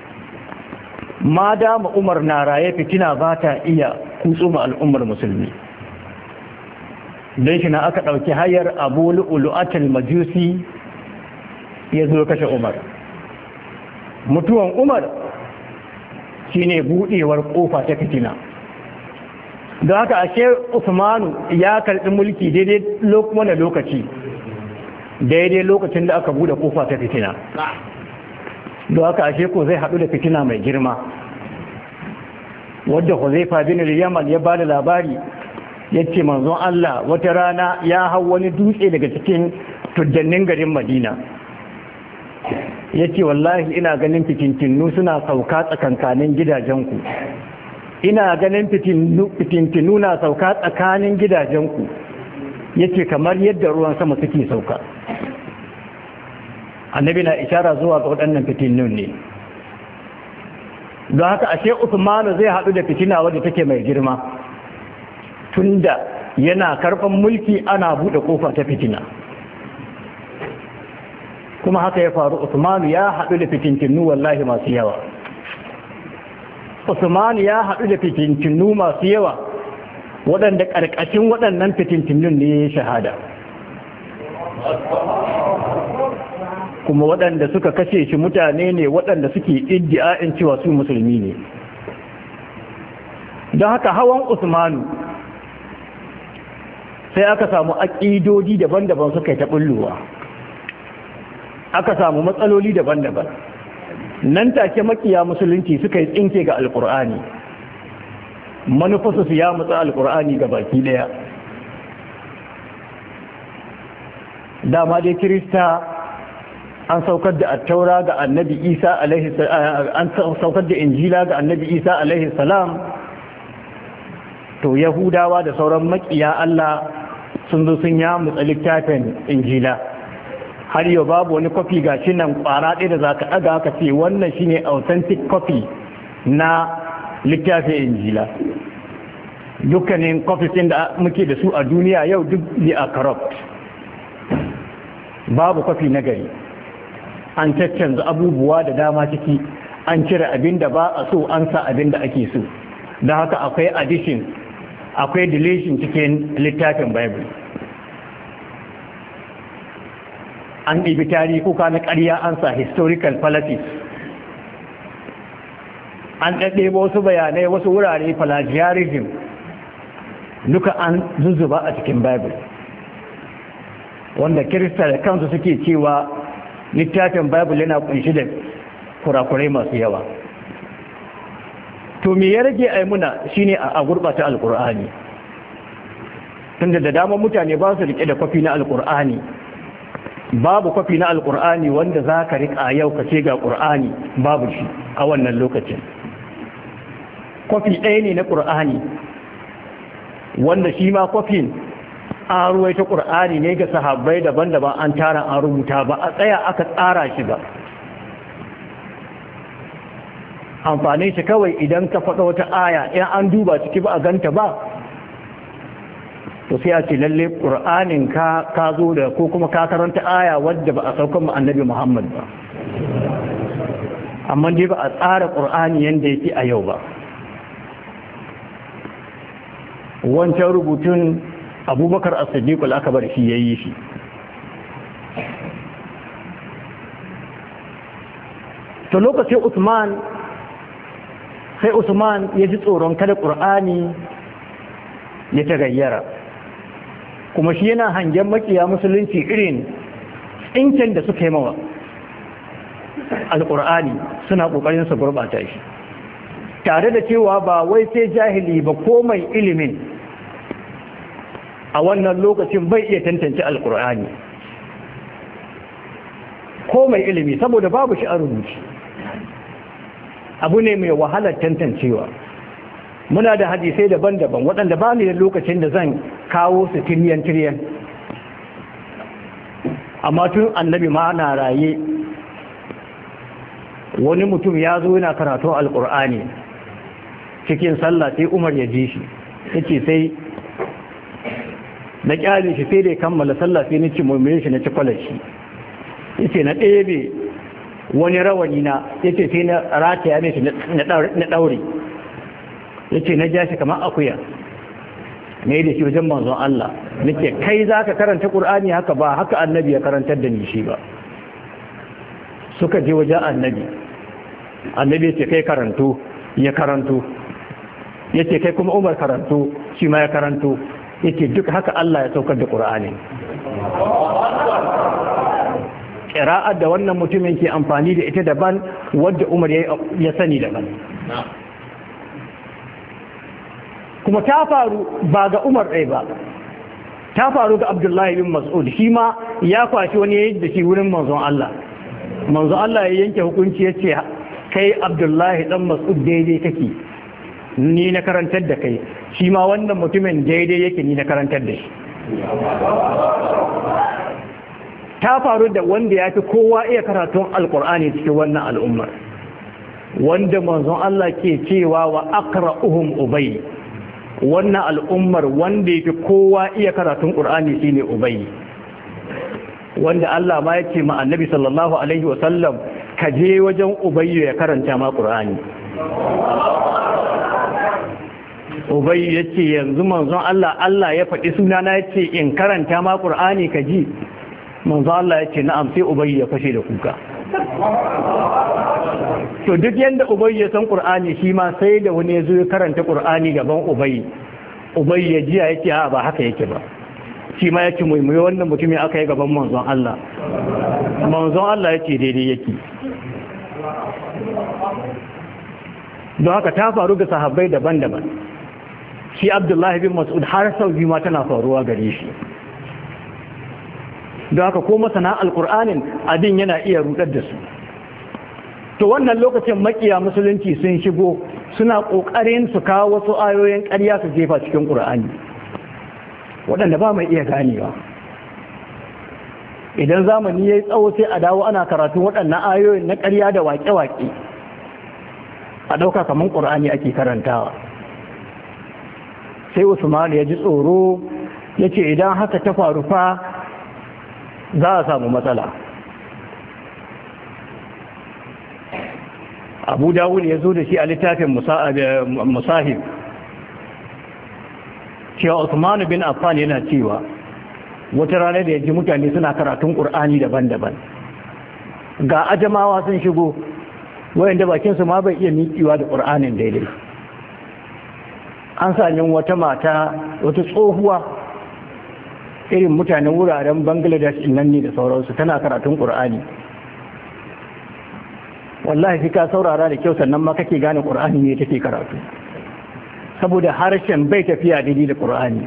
Ma dama Umar na raye fitina ba ta iya kutsuma al'ummar musulmi. Don shi na aka ɗauki hayar Abu Lu'lu'atul Majusi ya zo kashe Umar. Mutuwan Umar shine buɗewar ƙofa ta fitina. Don haka ashe Usmanu ya karɓi mulki daidai wani lokaci, daidai lokacin da aka buɗe ƙofa ta fitina. Don haka ashe ko zai haɗu da fitina mai girma, wadda Huzaifa bin Yaman ya ba da labari, ya ce manzon Allah wata rana ya hau wani dutse daga cikin tuddannin garin Madina. Ya ce wallahi ina ganin fitintinu suna sauka tsakankanin gidajenku, ina ganin fitintinu na sauka tsakanin gidajenku. Ya ce kamar yadda ruwan sama suke sauka. Annabi na ishara zuwa ga waɗannan fitinun ne. Don haka ashe Usmanu zai haɗu da fitina wadda take mai girma, tunda yana karɓar mulki ana buɗe ƙofa ta fitina. Kuma haka ya faru. Usmanu ya haɗu da fitintinu wallahi masu yawa. Usmanu ya haɗu da fitintinu masu yawa waɗanda ƙarƙashin waɗannan fitintinun ne ya shahada. Kuma waɗanda suka kashe shi mutane ne waɗanda suke iddia'in cewa su musulmi ne. Don haka hawan Usmanu sai aka samu aƙidodi daban-daban suka yi ta ɓullowa, aka samu matsaloli daban-daban. Nan take makiya musulunci suka yi tsinke ga Alƙur'ani, manufarsu su ya matsa Alƙur'ani ga baki ɗaya. Dama dai Kirista an saukar da attaura ga annabi Isa alaihi salam, an saukar da injila ga annabi Isa alaihi salam. To Yahudawa da sauran makiya Allah sun zo sun ya mutsa littafin injila. Har yau babu wani kwafi ga shi nan ƙwara ɗaya da za ka ɗaga ka ce wannan shi ne authentic copy na littafin injila. Dukkanin kwafis da muke da su a duniya yau duk they are corrupt. Babu kwafi na gari. An caccanza abubuwa da dama ciki, an cire abin da ba a so, an sa abin da ake so. Don haka akwai addition, akwai deletion cikin littafin Bible. An ɗibi tarihi kuka na ƙarya an sa historical fallacies. An ɗaɗɗebo wasu bayanai wasu wurare plagiarism duka an zuzzuba a cikin Bible. Wanda Kirista da kansu suke cewa littafin Bible yana kunshi da kurakurai masu yawa. To me ya rage aimuna shine a gurbata Alƙur'ani. Tunda da dama mutane ba su rike da kwafi na Alƙur'ani. Babu kwafi na Alƙur'ani wanda za ka riƙa yau ka ce ga Ƙur'ani, babu shi a wannan lokacin. Kwafi ɗaya ne na Ƙur'ani, wanda shi ma kwafin an ruwaita Ƙur'ani ne ga sahabbai daban-daban an tara an rubuta, ba a tsaya aka tsara shi ba. amfanin shi kawai idan ka faɗa wata aya in an duba ciki ba a ganta ba to sai a ce lalle ƙur'anin ka zo da ko kuma ka karanta aya wadda ba a saukan mu annabi Muhammad ba amma dai ba a tsara ƙur'ani yanda yake a yau ba. Wancan rubutun Abubakar As-Siddiq al-Akbar shi yayi shi. To lokacin Usman sai Usman ya ji tsoron kada ƙur'ani ya tagayyara, kuma shi yana hangen makiya musulunci irin tsinken da suka yi mawa alƙur'ani suna ƙoƙarin su gurɓata shi, tare da cewa ba wai sai jahili ba ko mai ilimin a wannan lokacin bai iya tantance alƙur'ani, ko mai ilimi saboda babu shi a rubuci, abu ne mai wahalar tantancewa. Muna da hadisai daban-daban waɗanda ba ni da lokacin da zan kawo su tiriyan amma tun annabi ma na raye wani mutum ya zo yana karatu alƙur'ani cikin sallah sai Umar ya ji shi yace sai na kyale shi sai da ya kammala sallah sai ni ci murmurin shi na ci kwalashi yace na ɗebe wani rawani na yace sai na rataya ne shi na ɗaure yace na ja shi kamar akuya ne da shi wajen manzon Allah nake kai zaka karanta Qur'ani haka ba haka annabi ya karantar da ni shi ba. Suka je wajen annabi yace kai karanto ya karanto, yace kai kuma Umar karanto shi ma ya karanto, yace duk haka Allah ya saukar da Qur'ani. Qira'ar da wannan mutumin ke amfani da ita daban, wadda Umar ya sani daban. Kuma ta faru ba ga Umar ɗaya ba, ta faru ga Abdullahi bin Mas'ud, shi ma ya kwashi wani yayin da shi wurin manzon Allah. Manzon Allah ya yanke hukunci ya ce kai Abdullahi dan Mas'ud daidai kake, ni na karantar da kai, shi ma wannan mutumin daidai yake, ni na karantar da shi. Ta faru da wanda ya fi kowa iya karatun Alƙur'ani cikin wannan al'ummar, wanda manzon Allah ke cewa wa aqra'uhum Ubay, wannan al'ummar wanda ya fi kowa iya karatun Qur'ani shine Ubay, wanda Allah ma yake ma Annabi sallallahu alaihi wasallam ka je wajen Ubay ya karanta ma Qur'ani. Ubay yace yanzu manzon Allah ya faɗi sunana yace in karanta ma Qur'ani ka ji. Manzo Allah ya ce na'am, sai Ubay ya fashe da kuka. To duk yanda Ubay ya san Qur'ani shi ma sai da wani ya zo ya karanta Qur'ani gaban Ubay ya ji ya ce a ba haka yake ba, shi ma yake muhimmi wannan mutumin aka yi gaban manzon Allah. Manzon Allah ya ce daidai yake. Don haka ta faru ga sahabbai daban-daban. Shi Abdullahi bin Mas'ud har sau biyu ma tana faruwa gare shi. Don haka ko masana alƙur'anin abin yana iya rudar da su. To wannan lokacin makiya musulunci sun shigo suna ƙoƙarin su kawo wasu ayoyin ƙarya su jefa cikin ƙur'ani waɗanda ba mai iya ganewa. Idan zamani ya yi tsawo sai a dawo ana karatun waɗannan ayoyin na ƙarya da waƙe-waƙe a ɗauka kamar ƙur'ani ake karantawa. Sai Usman ya ji tsoro ya ce idan haka ta faru fa za a samu matsala. Abu Dawud ya zo da shi a littafin Musahib cewa Usman bin Affan yana cewa wata rana da ya ji mutane suna karatun Qur'ani daban-daban, ga ajamawa sun shigo wayanda bakinsu ma bai iya miƙewa da Qur'anin daidai. An sami wata mata, wata tsohuwa irin mutanen wuraren Bangladesh nan ne da sauransu, tana karatun Qur'ani. Wallahi fi ka saurara da kyau sannan ma kake gane Qur'ani ne take karatu, saboda harshen bai tafiya daidai da Qur'ani.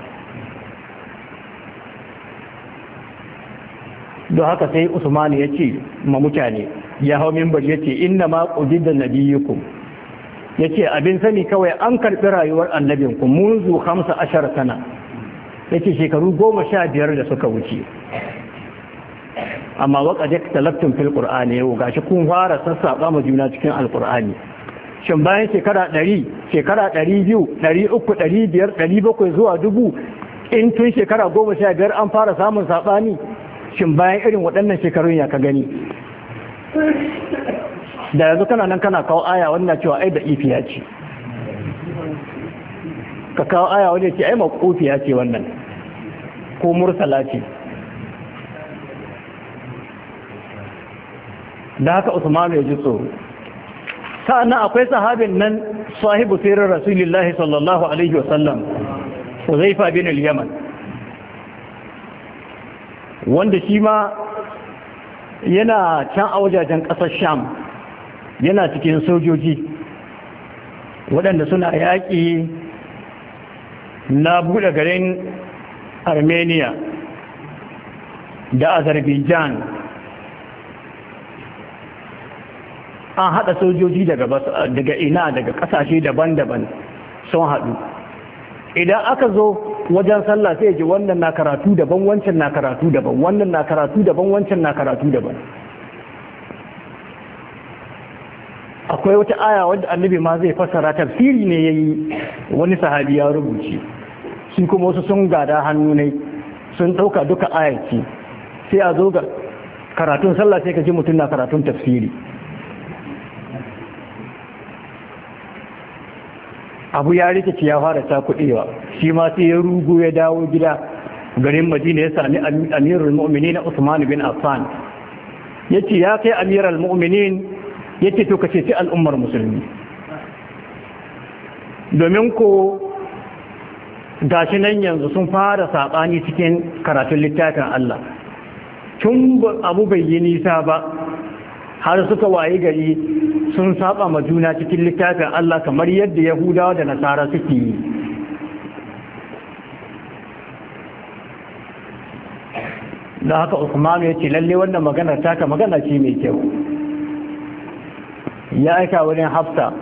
Don haka sai Usman ya ce ma mutane, ya hau mimbar ya ce inna ma qudida nabiyukum, ya ce abin sani kawai an karɓi rayuwar annabinku munzu 15 sana, yake shekaru 15 da suka wuce. Amma waka da talaftun fil qur'ani, yau gashi kun fara sassaɓa ma juna cikin alqur'ani. shin bayan shekara 100 shekara 200 300 500 700 zuwa 1000 in tun shekara 15 an fara samun saɓani, shin bayan irin waɗannan shekarun ya ka gani? Da yanzu kana nan kana kawo aya wannan cewa ai da ifiya ce, ka kawo aya wanda ce ai maƙofiya ce wannan ko mursala ce. da haka Usman ya ji tsoro. sa'annan akwai sahabin nan sahibu sirrin Rasulullahi sallallahu alaihi wasallam Huzaifa bin al-Yaman, wanda shi ma yana can a wajajen ƙasar Sham, yana cikin sojoji waɗanda suna yaƙi na buɗe garin Armenia da Azerbaijan. An haɗa sojoji daga ina daga ƙasashe daban-daban sun haɗu. Idan aka zo wajen sallah sai ji wannan na karatu daban, wancan na karatu daban, wannan na karatu daban, wancan na karatu daban. Akwai wata aya wadda annabi ma zai fassara, tafsiri ne yayi, wani sahabi ya rubuce, shi kuma wasu sun gada hannu ne sun ɗauka duka ayaki. Sai a zo ga karatun sallah sai ka ji mutum na karatun tafsiri. Abu ya rikici ya fara cakuɗewa, shi ma sai ya rugu ya dawo gida garin Madina, ya sami amirul mu'minin Usman bin Affan. Yace ya kai amiral mu'minin, yace to kace ci al'ummar musulmi, domin ko gashi nan yanzu sun fara saɓani cikin karatun littafin Allah. Tun abu bai yi nisa ba har suka waye gari sun saba ma juna cikin littafin Allah, kamar yadda Yahudawa da Nasara suke yi. Da haka Usman ya ce lalle wannan maganar taka magana ce mai kyau. Ya aika wurin Hafsa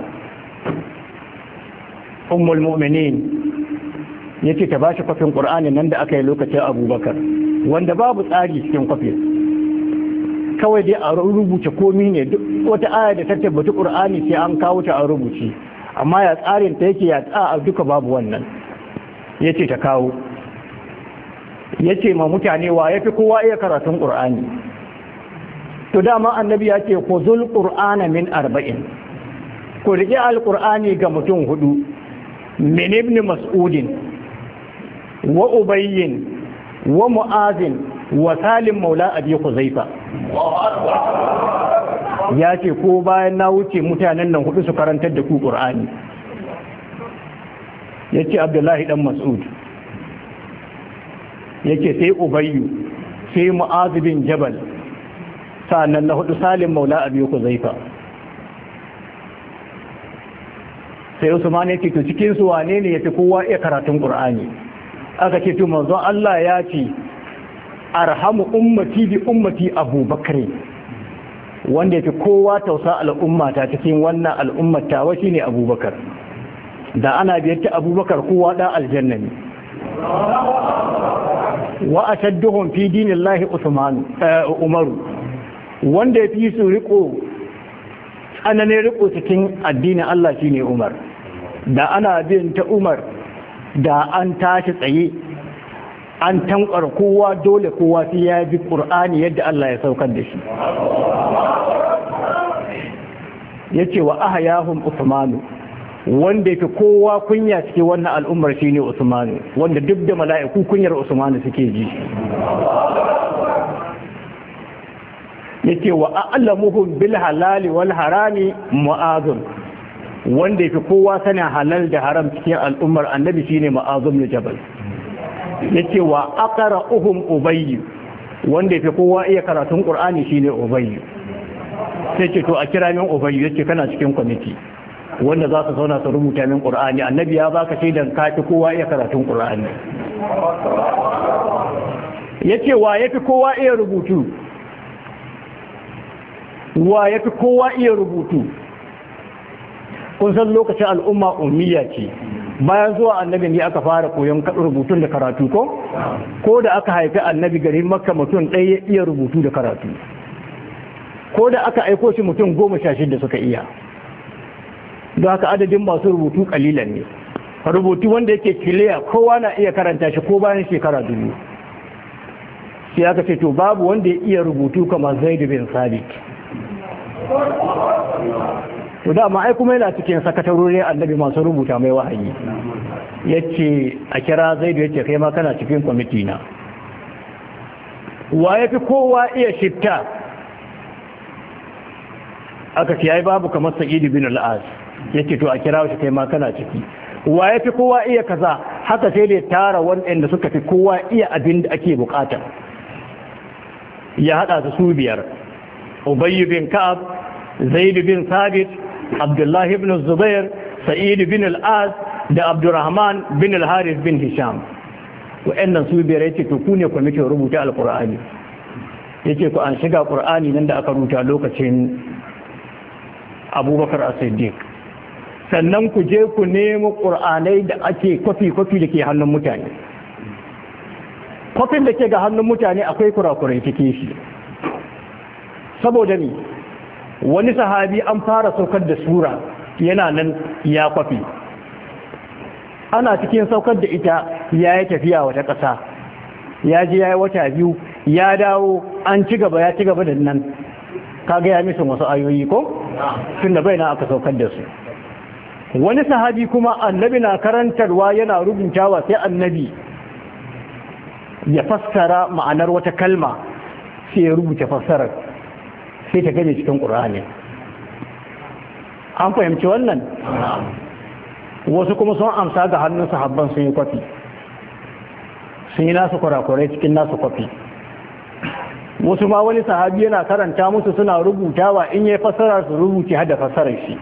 ummul mu'minin, yace ta bashi kwafin Qur'ani nan da aka yi lokacin Abubakar, wanda babu tsari cikin kwafin, kawai dai a rubuce komi ne, duk wata aya da ta tabbata Qur'ani sai an kawo ta a rubuce, amma ya tsarin ta yake ya a duka babu wannan. Yace ta kawo, yace ma mutane wa yafi kowa iya karatun Qur'ani. To dama annabi ya ce khuzul Qur'ana min 40, ku riƙe alqur'ani ga mutum 4, min ibn Mas'udin wa Ubayyin wa Mu'azin wa Salim maula Abi Huzaifa. Ya ce ko bayan na wuce mutanen nan 4 su karantar da ku Qur'ani. Yace Abdullahi dan Mas'ud, yace sai Ubayyu, sai Mu'az bin Jabal, sannan na 4 Salim maula Abi Huzaifa. Sai Usman yake to cikin su wane ne yafi kowa iya karatun Qur'ani? Aka ce to manzon Allah ya ce arhamu ummati bi ummati Abubakar, wanda yafi kowa tausa al'ummata cikin wannan al'ummata wa shine Abubakar. Da ana biyar ta Abubakar kowa da aljanna ne. Wa ashadduhum fi dinillahi Umaru, wanda yafi su riko tsananin riko cikin addinin Allah shine Umar. Da ana bin ta Umar da an tashi tsaye, an tankar kowa, dole kowa sai ya bi Qur'ani yadda Allah ya saukar da shi. Yace wa ahyahum Uthman, wanda yake kowa kunya cikin wannan al'ummar shine Uthman, wanda duk da mala'iku kunyar Uthman suke ji. Yace wa a'lamuhum bil halali wal harami Mu'adh, wanda yake kowa sana halal da haram cikin al'ummar annabi shine Mu'adh bin Jabal. Yace wa aqra'uhum Ubay, wanda yake kowa iya karatun Qur'ani shine Ubay. Sai ce to a kira min Ubay, yace kana cikin kwamiti wanda za su zauna su rubuta min Qur'ani, annabi ya baka shaidan kafi kowa iya karatun Qur'ani. Yace wa yafi kowa iya rubutu? Wa yafi kowa iya rubutu? Kun san lokacin al'umma ummiya ce, bayan zuwa annabi ne aka fara koyon rubutun da karatu ko da aka haifi annabi garin Makka mutum ɗaya ya iya rubutu da karatu, ko da aka aiko shi mutum 16 suka iya. don haka adadin masu rubutu kalilan ne. Rubutu wanda yake kiliya kowa na iya karanta shi ko bayan shekara 2000. Sai aka ce to babu wanda ya iya rubutu kamar Zaid bin Sabit. To dama ai kuma yana cikin sakatarorin annabi masu rubuta mai wahayi. Yace a kira Zaid, yace kai ma kana cikin kwamiti na. Wa yafi kowa iya shifta? Aka ce ai babu kamar Sa'id bin al-As. Yace to a kira shi kai ma kana ciki. Wa yafi kowa iya kaza? Haka sai da tara wanda suka fi kowa iya abin da ake bukata. Ya hada su biyar: Ubay bin Ka'ab, Zaid bin Sabit, Abdullah ibn Zubair, Sa'id bin al-As da Abdurrahman bin al-Harith bin Hisham. Wa'annan su biyar yace to ku ne kwamitin rubuta al-Qur'ani. Yace ku an shiga Qur'ani nan da aka rubuta lokacin Abubakar As-Siddiq. Sannan ku je ku nemo Qur'anai da ake kwafi da ke hannun mutane. Kwafin da ke ga hannun mutane akwai kurakurai cike shi. Saboda ni wani sahabi an fara saukar da sura yana nan ya kwafi, ana cikin saukar da ita ya yi tafiya wata ƙasa, ya je ya yi wata 2 ya dawo, an ci gaba ya ci gaba da nan, kaga ya misin wasu ayoyi ko tun da bai na aka saukar da su. Wani sahabi kuma annabi na karantarwa yana rubutawa sai annabi ya fassara ma'anar wata kalma sai ya rubuta fassarar sai ta gane cikin ƙur'ani. An fahimci wannan? Wasu kuma sun amsa ga hannun sahabban sun yi kwafi, sun yi nasu kurakurai cikin nasu kwafi. Wasu ma wani sahabi yana karanta musu suna rubutawa, in yi fassara su rubuce hada fassarar shi.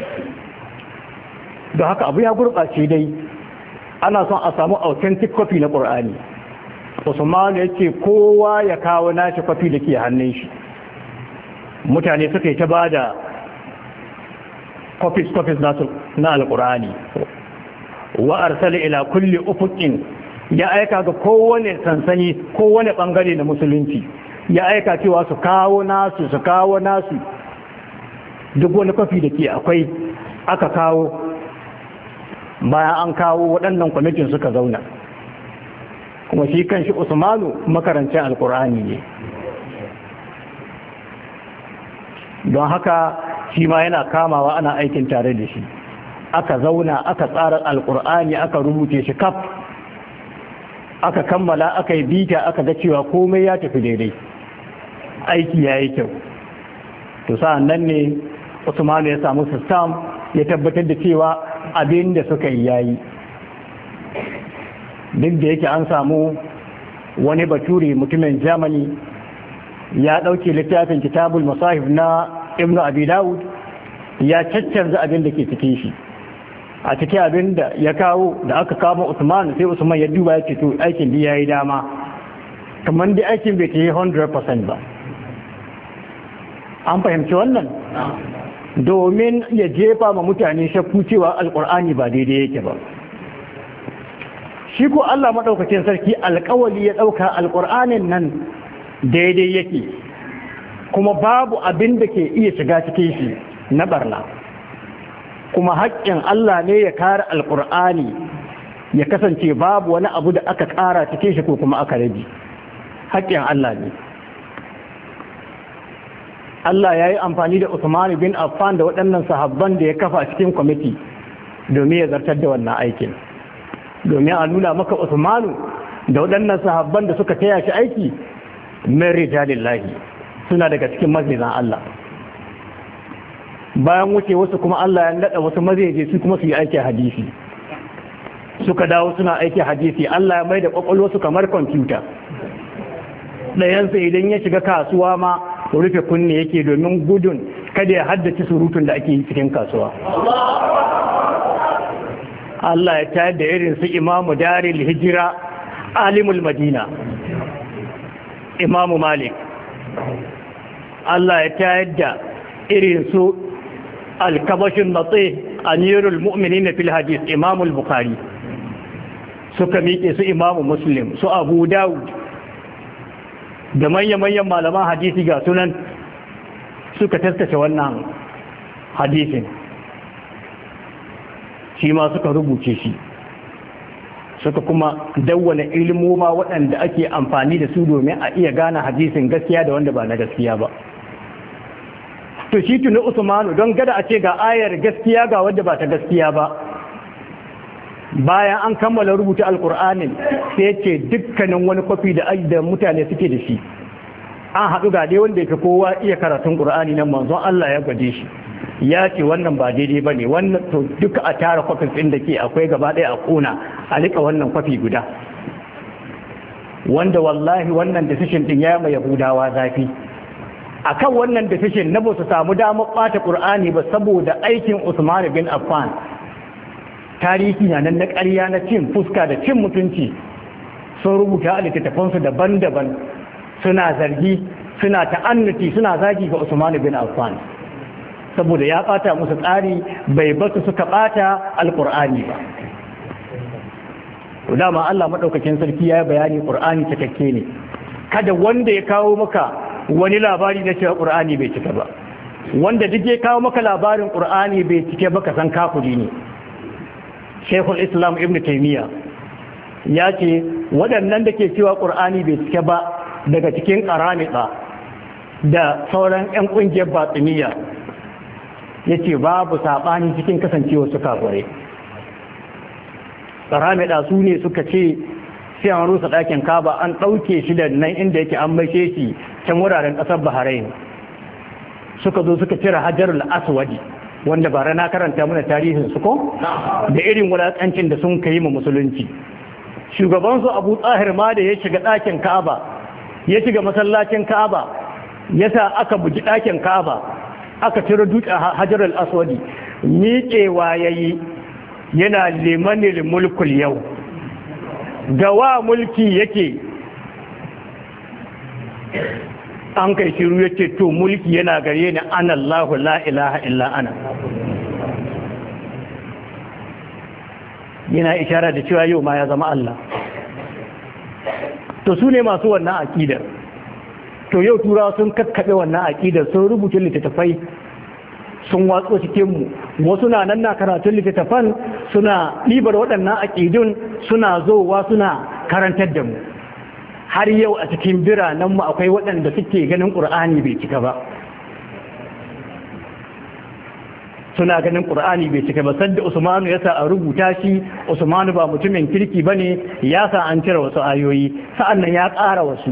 Don haka abu ya gurɓace dai, ana son a samu authentic kwafi na ƙur'ani. Usman ya ce kowa ya kawo nashi kwafi da ke hannun shi. Mutane suka yi ta ba da copies nasu na alkur'ani. Wa arsala ila kulli ufuqin, ya aika ga kowane sansani, kowane bangare na musulunci, ya aika cewa su kawo nasu duk wani kwafi da ke akwai aka kawo. Bayan an kawo waɗannan kwamitin suka zauna, kuma shi kan shi Usmanu makarancin alkur'ani ne, don haka shi ma yana kamawa ana aikin tare da shi. Aka zauna aka tsara alkur'ani aka rubuce shi kaf, aka kammala aka yi bita aka ga cewa komai ya tafi daidai, aiki ya yi kyau. To sa'an nan ne Usmanu ya samu sistam ya tabbatar da cewa abin da suka yi yayi. Duk da yake an samu wani bature mutumin Germany ya ɗauke littafin kitabul masahif na Ibn Abi Dawud ya caccanza abin da ke cikin shi. A cikin abin da ya kawo da aka kama Usman, sai Usman ya duba ya ce to aikin da yayi dama, kamar da aikin bai ta yi 100% ba. An fahimci wannan? Domin ya jefa ma mutane shakku cewa alkur'ani ba daidai yake ba. Shi ko Allah maɗaukacin sarki alƙawali ya ɗauka alkur'anin nan daidai yake, kuma babu abin da ke iya shiga cikin shi na barna. Kuma haƙƙin Allah ne ya kare alkur'ani ya kasance babu wani abu da aka ƙara cikin shi ko kuma aka rage. Haƙƙin Allah ne. Allah ya yi amfani da Usman bin Affan da waɗannan sahabban da ya kafa cikin kwamiti domin ya zartar da wannan aikin. Domin a nuna maka Usmanu da waɗannan sahabban da suka taya shi aiki min rijalillahi, suna daga cikin mazizan Allah. Bayan wuce wasu kuma Allah ya naɗa wasu mazaje su kuma su yi aiki hadisi. Suka dawo suna aiki hadisi, Allah ya mai da ƙwaƙwalwarsu kamar kwamfuta. Ɗayansa idan ya shiga kasuwa ma rufe kunne yake domin gudun kada ya haddace surutun da ake yi cikin kasuwa. Allah ya tayar da irin su Imamu Daril Hijira, Alimul Madina, Imamu Malik. Allah ya tayar da irin su Al-Kabashin Natsi, Amirul Mu'minin fil Hadis, Imamul Bukhari. Suka miƙe su Imamu Muslim, su Abu Dawud, da manya-manyan malaman hadisi ga sunan suka taskace wannan hadisin. shi ma suka rubuce shi, suka kuma dawwana ilmoma waɗanda ake amfani da su domin a iya gane hadisin gaskiya da wanda ba na gaskiya ba. To shi tuni Usmanu don gada a ce ga ayar gaskiya ga wanda ba ta gaskiya ba, bayan an kammala rubuta alkur'anin sai ce dukkanin wani kwafi da mutane suke da shi an haɗu ga dai wanda ya fi kowa iya karatun ƙur'ani nan manzon Allah ya gwade shi, ya ce wannan ba daidai ba ne, wannan to duka a tara kwafin ɗin da ke akwai gaba ɗaya a ƙona a riƙa wannan kwafi guda, wanda wallahi wannan decision ɗin ya mai yahudawa zafi a kan wannan decision na ba su samu damar ɓata ƙur'ani ba saboda aikin Usman bin Affan. Tarihi na nan na ƙarya na cin fuska da cin mutunci sun rubuta a littattafansu daban-daban, suna zargi, suna ta'annuti, suna zagi ga Usman bin Affan saboda ya ɓata musu tsari, bai basu suka ɓata alƙur'ani ba. Dama Allah maɗaukakin sarki ya bayani ƙur'ani cikakke ne, kada wanda ya kawo maka wani labari na cewa ƙur'ani bai cika ba, wanda duk ya kawo maka labarin ƙur'ani bai cike ba ka san kafiri ne. Sheikhul Islam Ibn Taymiyyah ya ce waɗannan da ke cewa ƙur'ani bai cike ba daga cikin ƙaramita da sauran 'yan ƙungiyar batiniya, ya ce babu saɓani cikin kasancewa su kafirai. Ƙaramita su ne suka ce sai an rusa ɗakin Kaba an ɗauke shi da nan inda yake an maishe shi can wuraren ƙasar Bahrain, suka zo suka cire Hajarul Aswadi wanda bara na karanta mana tarihin su ko da irin wulakancin da sun kai mu musulunci. Shugaban su Abu Tsahir ma da ya shiga ɗakin Ka'aba, ya shiga masallacin Ka'aba, yasa aka bugi ɗakin Ka'aba, aka ciro dutsen Hajar al-Aswadi, miƙewa yayi yana limanil mulkul yau, da wa mulki yake. An kai shiru ya ce to mulki yana gare ni, ana Allahu la ilaha illa ana. Yana ishara da cewa yau ma ya zama Allah. To su ne masu wannan aƙidar. To yau turawa sun kakkaɓe wannan aƙidar, sun rubuta littattafai sun watso cikinmu, wasu na nan na karatun littattafan suna ɗibar waɗannan aƙidun suna zowa suna karantar da mu. Har yau a cikin biranenmu akwai waɗanda suke ganin ƙur'ani bai cika ba, suna ganin ƙur'ani bai cika ba. Sadda Usmanu ya sa a rubuta shi, Usmanu ba mutumin kirki ba ne, ya sa an cire wasu ayoyi, sa'an nan ya ƙara wasu,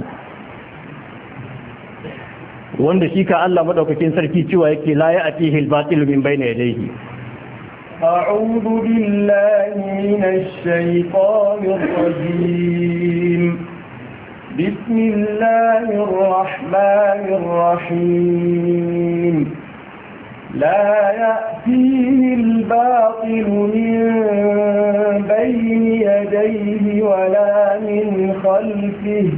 wanda shi ka Allah maɗaukakin sarki cewa yake la ya atihi al-batil min bayna yadayhi. أعوذ بالله من الشيطان الرجيم. بسم الله الرحمن الرحيم. لا يأتيه الباطل من بين يديه ولا من خلفه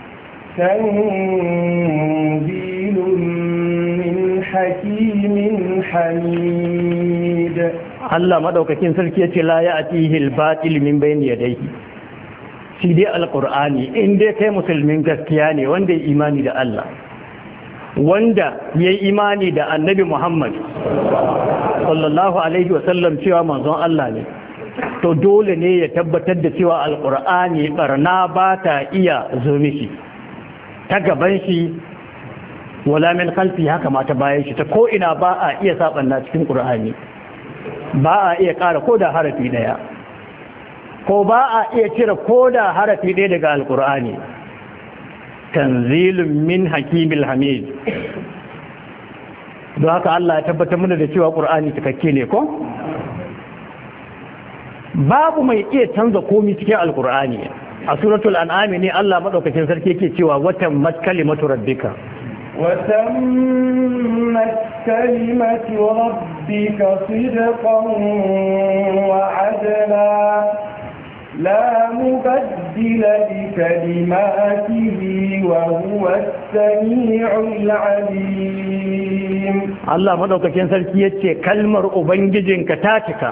تنزيل من حكيم حميد. الله مدوكاكين سركي yace la ya'tihi al-batil min bayni yadayhi. Shi dai alqur'ani in dai kai musulmin gaskiya ne wanda ya imani da Allah, wanda ya imani da Annabi Muhammad sallallahu alaihi wa sallam cewa manzon Allah ne, to dole ne ya tabbatar da cewa alqur'ani barna ba ta iya zo mishi ta gaban shi wala min khalfi, haka ma ta bayan shi, ta ko ina ba a iya sabanna cikin qur'ani, ba a iya ƙara ko da harafi daya, ko ba a iya cire ko da harafi daya daga alqur'ani. Tanzilun min hakimil hamid. Don haka Allah ya tabbatar mana da cewa qur'ani cikakke ne ko babu mai iya canza komai cikin alqur'ani. A suratul an'am ne Allah madaukakin sarki yake cewa watan matkalimatu rabbika وتمت كلمة ربك صدقا وعدلا لا مبدل لكلماته وهو السميع العليم. الله مدوكاكين sarki yace kalmar ubangijinka ta cika,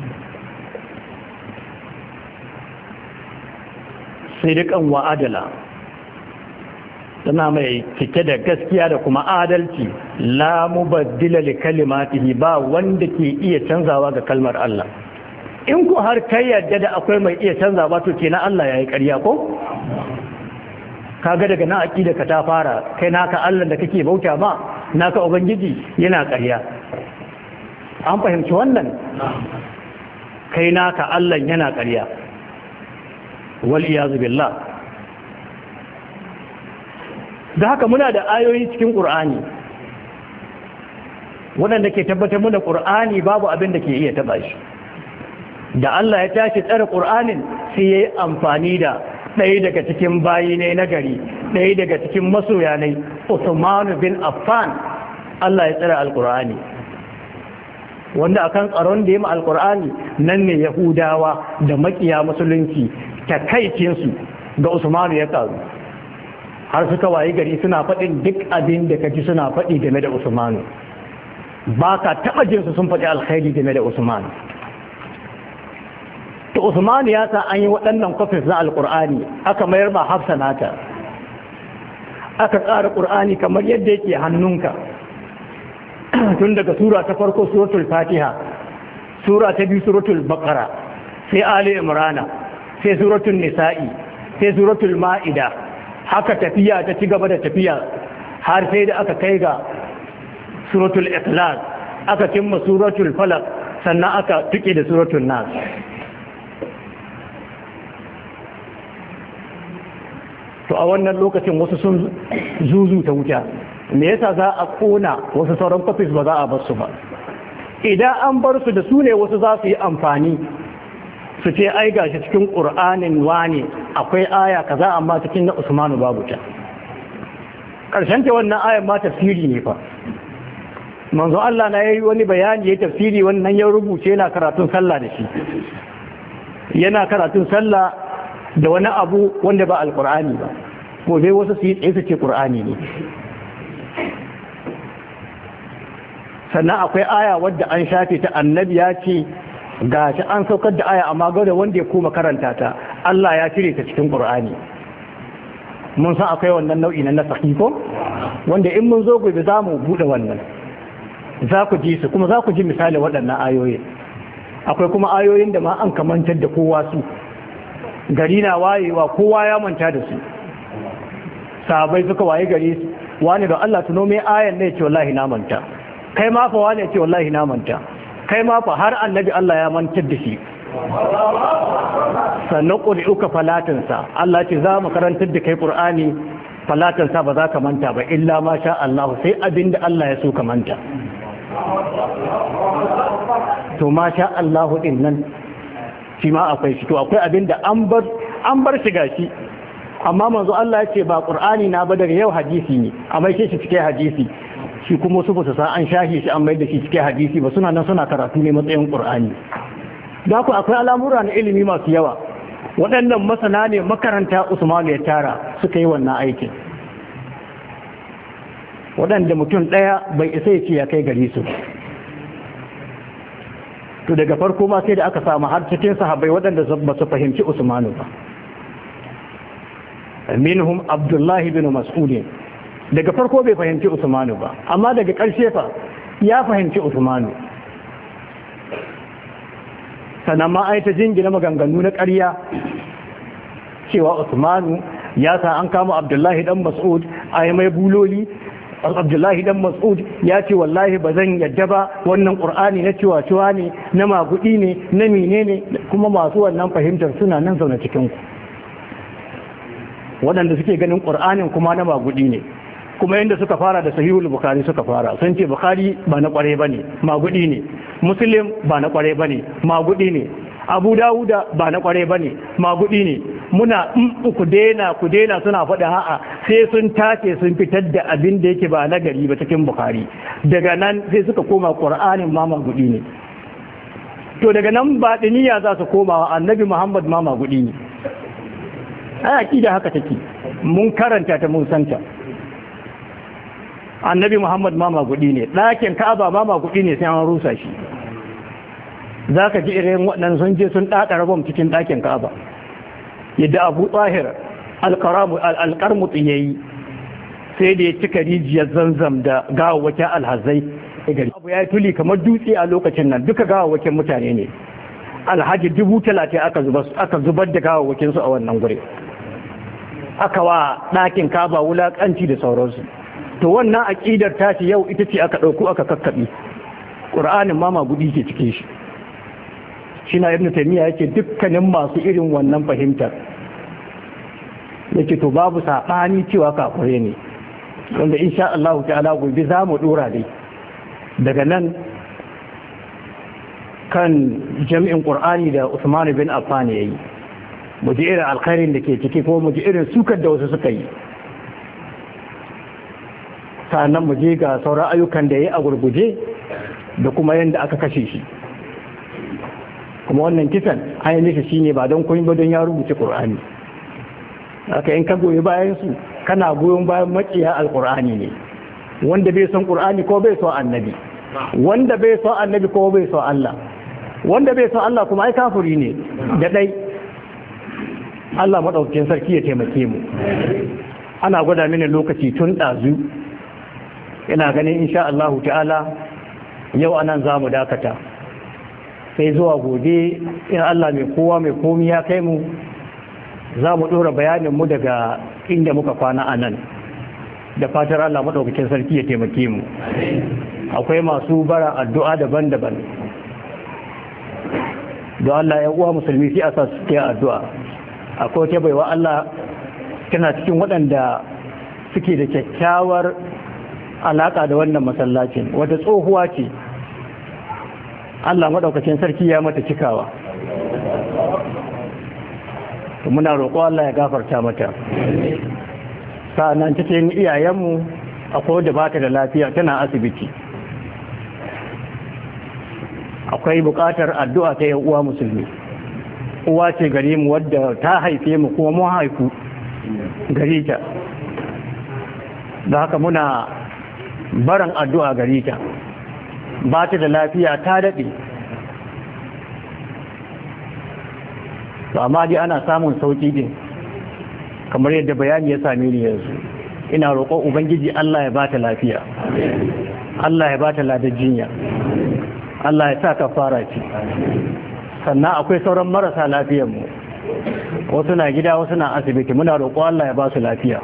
sidqan wa adala, tana mai cike da gaskiya da kuma adalci. La mubaddila li kalimatihi, ba wanda ke iya canzawa ga kalmar Allah. in ku har kai yadda da akwai mai iya canza ba to kenan Allah ya yi ƙarya ko kaga daga nan aqida ka ta fara kai naka Allah da kake bauta ma naka ubangiji yana ƙarya an fahimci wannan kai naka Allah yana ƙarya wal iyaz billah da haka muna da ayoyi cikin Qur'ani waɗanda ke tabbatar mana Qur'ani babu abin da ke iya taba shi da Allah ya tashi tsare Qur'anin sai yayi amfani da ɗaya daga cikin bayi ne na gari ɗaya daga cikin masoya ne Uthman bin Affan Allah ya tsare Al-Qur'ani wanda akan tsaron da ya ma Al-Qur'ani nan ne Yahudawa da makiya musulunci takaicinsu ga Usman ya karu har suka wayi gari suna faɗin duk abin da kaji suna faɗi game da Usman ba ka taɓa jinsu sun faɗi alkhairi game da Usman to Usman ya sa an yi waɗannan kwafis na Al-Qur'ani aka mayar ma Hafsa nata aka tsara Qur'ani kamar yadda yake hannunka tun daga sura ta farko suratul Fatiha sura ta biyu suratul Baqara sai Ali Imran sai suratul Nisa'i sai suratul Ma'ida haka tafiya ta ci gaba da tafiya har sai da aka kai ga suratul Ikhlas aka cimma suratul Falaq sannan aka tuke da suratul Nas to a wannan lokacin wasu sun zuzu ta wuta me yasa za a kona wasu sauran copies ba za a bar su ba idan an bar su da su ne wasu za su yi amfani su ce ai gashi cikin Qur'anin wani akwai aya kaza amma cikin na Usmanu babu ta karshen ta wannan ayan ma tafsiri ne fa manzo Allah na yayi wani bayani ya tafsiri wannan ya rubuce yana karatun sallah da shi yana karatun sallah da wani abu wanda ba alqur'ani ba ko dai wasu su yi tsaye su ce Qur'ani ne sannan akwai aya wadda an shafe ta annabi ya ce ga shi an saukar da aya amma ga da wanda ya koma karanta ta Allah ya cire ta cikin Qur'ani mun san akwai wannan nau'i na nasahi ko wanda in mun zo gobe za mu bude wannan za ku ji su kuma za ku ji misali waɗannan ayoyi akwai kuma ayoyin da ma an kamantar da kowa su gari na wayewa kowa ya manta da su sahabbai suka waye gari wani da Allah tuno mai ayan ne ce wallahi na manta kai ma fa wani ce wallahi na manta kai ma fa har annabi Allah ya mantar da shi sannan ƙuri'uka falatinsa Allah ce za mu karantar da kai ƙur'ani falatinsa ba za ka manta ba illa ma sha Allah sai abin da Allah ya so ka manta to ma sha Allah din nan shi ma akwai shi to akwai abin da an bar shi gashi amma manzo Allah ya ce ba ƙur'ani na ba daga yau hadisi ne amma shi cike hadisi shi kuma su ba su sa an shahi shi an mai da shi cike hadisi ba suna nan suna karatu ne matsayin Qur'ani da ku akwai al'amura na ilimi masu yawa waɗannan masana ne makaranta Usman ya tara suka yi wannan aikin waɗanda mutum ɗaya bai isa ya ce ya kai gari su to daga farko ma sai da aka samu har cikin sahabbai waɗanda ba su fahimci Usmanu ba minhum Abdullahi bin Mas'ud daga farko bai fahimci Usmanu ba amma daga ƙarshe fa ya fahimci Usmanu sannan ma ai ta jingina maganganu na ƙarya cewa Usmanu ya sa an kama Abdullahi dan Mas'ud ai mai buloli Abdullahi dan Mas'ud ya ce wallahi ba zan yadda ba wannan Qur'ani na ciwa ne na magudi ne na menene kuma masu wannan fahimtar suna nan zaune cikin ku waɗanda suke ganin Qur'anin kuma na magudi ne kuma yadda suka fara da sahihul bukhari suka fara sun ce bukhari ba na kware bane magudi ne muslim ba na kware bane magudi ne abu dawuda ba na kware bane magudi ne muna ku daina suna faɗa ha'a sai sun tace sun fitar da abin da yake ba na gari ba cikin bukhari daga nan sai suka koma qur'anin ma magudi ne to daga nan ba diniya za su koma annabi muhammad ma magudi ne ai akida haka take mun karanta ta mun santa annabi muhammad ma magudi ne ɗakin ka'aba ma magudi ne sai an rusa shi za ka ji irin waɗannan sun je sun ɗaɗa rabon cikin ɗakin ka'aba yadda abu tsahir alƙarmutu ya yi sai da ya cika rijiyar zanzam da gawawwakin alhazai abu ya yi tuli kamar dutse a lokacin nan duka gawawwakin mutane ne alhaji 30,000 aka zubar da gawawakinsu a wannan guri, aka wa ɗakin kaba wulaƙanci da sauransu. To wannan aƙidar tashi yau ita ce aka ɗauko aka kakkaɓe, ƙur'anin ma magudi ke cikin shi. Shi na Ibn Taymiyyah yake dukkanin masu irin wannan fahimtar yake to babu saɓani cewa kafure ne, wanda insha Allah ta'ala gobe za mu ɗora dai daga nan kan jami'in ƙur'ani da Usman bin Affan ya yi, mu ji irin alkhairin da ke ciki ko mu ji irin sukar da wasu suka yi, sannan mu je ga sauran ayyukan da ya yi a gurguje da kuma yadda aka kashe shi. Kuma wannan kisan an yi mishi shi ne ba don kun ba don ya rubuce ƙur'ani. Aka in ka goyi bayan su kana goyon bayan maƙiya alƙur'ani ne, wanda bai son ƙur'ani ko bai son annabi, wanda bai son annabi ko bai son Allah, wanda bai son Allah kuma ai kafiri ne da ɗai. Allah maɗaukakin sarki ya taimake mu. Ana gwada mini lokaci tun ɗazu, ina ganin insha Allah ta'ala yau anan za mu dakata, sai zuwa gobe in Allah mai kowa mai komi ya kai mu za mu ɗora bayaninmu daga inda muka kwana a nan, da fatar Allah maɗaukakin sarki ya taimake mu. Akwai masu bara addu'a daban-daban, don Allah ya uwa musulmi sai a sa su kai addu'a. Akwai wata baiwa Allah tana cikin waɗanda suke da kyakkyawar alaƙa da wannan masallacin, wata tsohuwa ce, Allah maɗaukacin sarki ya mata cikawa. Muna roƙo Allah ya gafarta mata. Sa'annan cikin iyayenmu akwai da bata da lafiya tana asibiti, akwai buƙatar addu'a ta yan uwa musulmi. Uwa ce gare mu wadda ta haife mu kuma mun haifu gare ta, da haka muna baran addu'a gare ta. Ba ta da lafiya ta daɗe, amma dai ana samun sauƙi din kamar yadda bayani ya same ni yanzu. Ina roƙon Ubangiji Allah ya ba ta lafiya, Allah ya ba ta ladar jinya, Allah ya sa kafara ce. Sannan akwai sauran marasa lafiyanmu, wasu na gida wasu na asibiti, muna roƙo Allah ya ba su lafiya.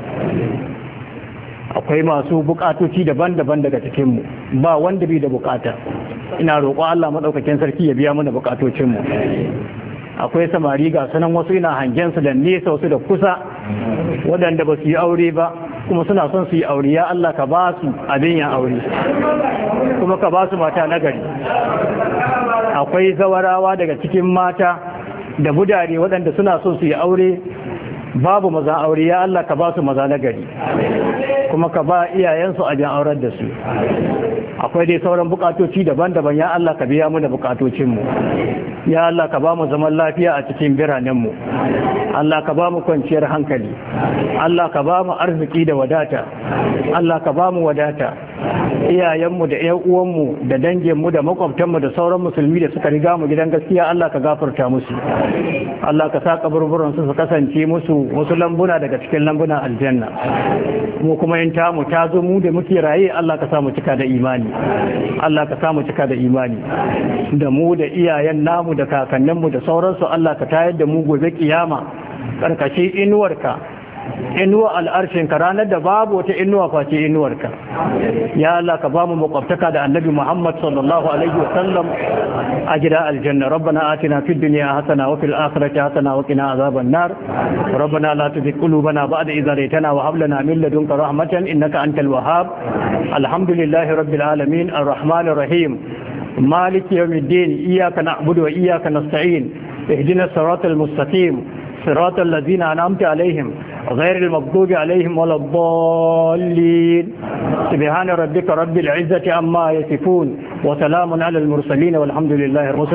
Akwai masu bukatoci daban-daban daga cikinmu, ba wanda bai da bukata. Ina roƙo Allah maɗaukakin sarki ya biya mana bukatocinmu. Akwai samari ga sanan wasu ina hangen su da nesa wasu da kusa, waɗanda ba su yi aure ba kuma suna son su yi aure. Ya Allah ka ba su abin yin aure, kuma ka ba su mata nagari. Akwai zawarawa daga cikin mata da budare waɗanda suna son su yi aure babu maza aure. Ya Allah ka ba su maza nagari, kuma ka ba iyayensu abin aurar da su. Akwai dai sauran bukatoci daban-daban. Ya Allah ka biya mu da bukatocinmu. Ya Allah ka ba mu zaman lafiya a cikin biranenmu. Allah ka ba mu kwanciyar hankali. Allah ka ba mu arziki da wadata. Allah ka ba mu wadata. Iyayenmu da ƴan uwanmu da danginmu da makwabtanmu da sauran musulmi da suka riga mu gidan gaskiya Allah ka gafarta musu. Allah ka sa kaburburan su kasance musu wasu lambuna daga cikin lambuna aljanna. Mu kuma in tamu ta zo mu da muke raye Allah ka sa mu cika da imani. Allah ka sa mu cika da imani. Da mu da iyayen namu da kakanninmu da sauransu Allah ka tayar da mu gobe kiyama karkashin inuwarka, inuwa al'arshinka, ranar da babu wata inuwa face inuwarka. Ya Allah ka ba mu makwabtaka da annabi Muhammad sallallahu alaihi wasallam a gida aljanna. Rabbana atina fid dunya hasana wa fil akhirati hasana wa qina azaban nar. Rabbana la tuzigh qulubana ba'da idh hadaytana wa hab lana min ladunka rahmatan innaka antal wahhab. Alhamdulillahi rabbil alamin arrahmanir rahim maliki yawmiddin iyyaka na'budu wa iyyaka nasta'in ihdinas siratal mustaqim صراط الذين أنعمت عليهم غير المغضوب عليهم ولا الضالين. سبحان ربك رب العزة عما يصفون وسلام على المرسلين والحمد لله رب العالمين.